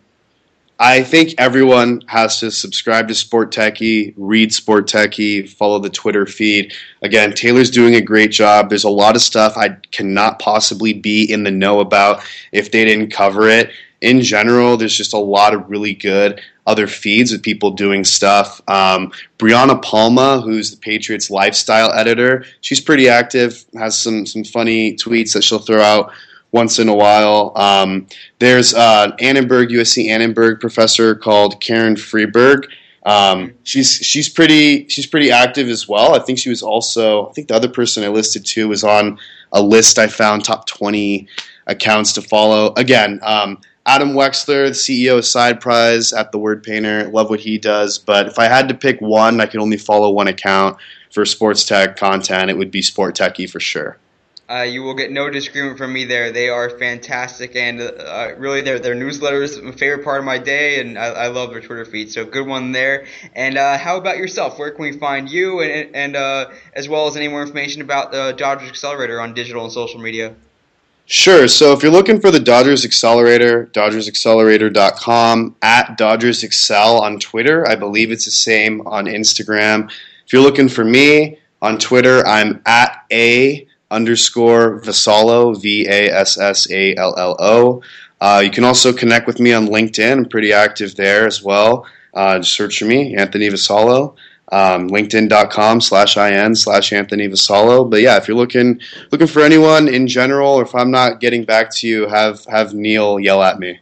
I think everyone has to subscribe to Sport Techie, read Sport Techie, follow the Twitter feed. Again, Taylor's doing a great job. There's a lot of stuff I cannot possibly be in the know about if they didn't cover it. In general, there's just a lot of really good other feeds with people doing stuff. Um, Brianna Palma, who's the Patriots lifestyle editor, she's pretty active, has some, some funny tweets that she'll throw out once in a while. Um, there's uh, Annenberg, U S C Annenberg professor called Karen Freeberg. Um, she's she's pretty she's pretty active as well. I think she was also I think the other person I listed too was on a list I found, top twenty accounts to follow. Again, um, Adam Wexler, the C E O of Side Prize at The Word Painter. Love what he does. But if I had to pick one, I could only follow one account for sports tech content. It would be Sport Techie for sure. Uh, you will get no disagreement from me there. They are fantastic, and uh, really, their their newsletter is my favorite part of my day, and I, I love their Twitter feed. So good one there. And uh, how about yourself? Where can we find you, and and uh, as well as any more information about the Dodgers Accelerator on digital and social media? Sure. So if you're looking for the Dodgers Accelerator, dodgers accelerator dot com, at Dodgers Excel on Twitter. I believe it's the same on Instagram. If you're looking for me on Twitter, I'm at a underscore Vassallo, V A S S A L L O. Uh, you can also connect with me on LinkedIn. I'm pretty active there as well. Uh, just search for me, Anthony Vassallo. Um, LinkedIn.com slash IN slash Anthony Vassallo. But yeah, if you're looking looking for anyone in general, or if I'm not getting back to you, have have Neil yell at me.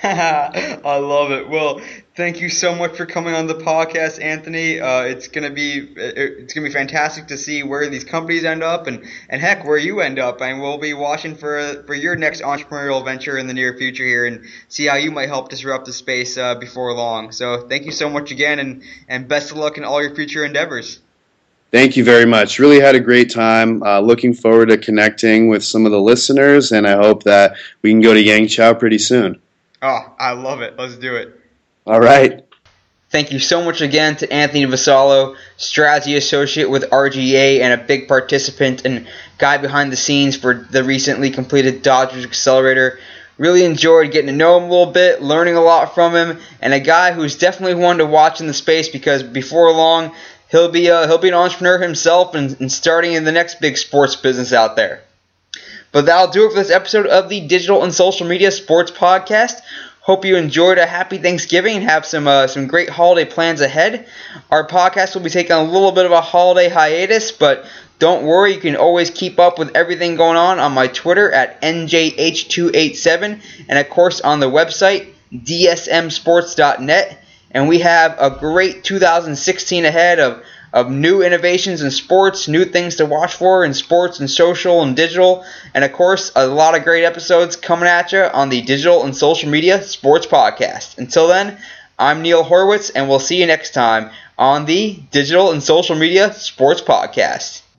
I love it. Well, thank you so much for coming on the podcast, Anthony. Uh, it's gonna be it's gonna be fantastic to see where these companies end up, and, and heck, where you end up. And we'll be watching for for your next entrepreneurial venture in the near future here, and see how you might help disrupt the space uh, before long. So thank you so much again, and, and best of luck in all your future endeavors. Thank you very much. Really had a great time. Uh, looking forward to connecting with some of the listeners, and I hope that we can go to Yangqiao pretty soon. Oh, I love it. Let's do it. All right. Thank you so much again to Anthony Vassallo, strategy associate with R G A and a big participant and guy behind the scenes for the recently completed Dodgers Accelerator. Really enjoyed getting to know him a little bit, learning a lot from him, and a guy who's definitely one to watch in the space because before long he'll be uh, he'll be an entrepreneur himself and, and starting in the next big sports business out there. But that'll do it for this episode of the Digital and Social Media Sports Podcast. Hope you enjoyed a happy Thanksgiving and have some uh, some great holiday plans ahead. Our podcast will be taking a little bit of a holiday hiatus, but don't worry, you can always keep up with everything going on on my Twitter at N J H two eight seven and of course on the website D S M sports dot net. And we have a great two thousand sixteen ahead of of new innovations in sports, new things to watch for in sports and social and digital, and of course, a lot of great episodes coming at you on the Digital and Social Media Sports Podcast. Until then, I'm Neil Horwitz, and we'll see you next time on the Digital and Social Media Sports Podcast.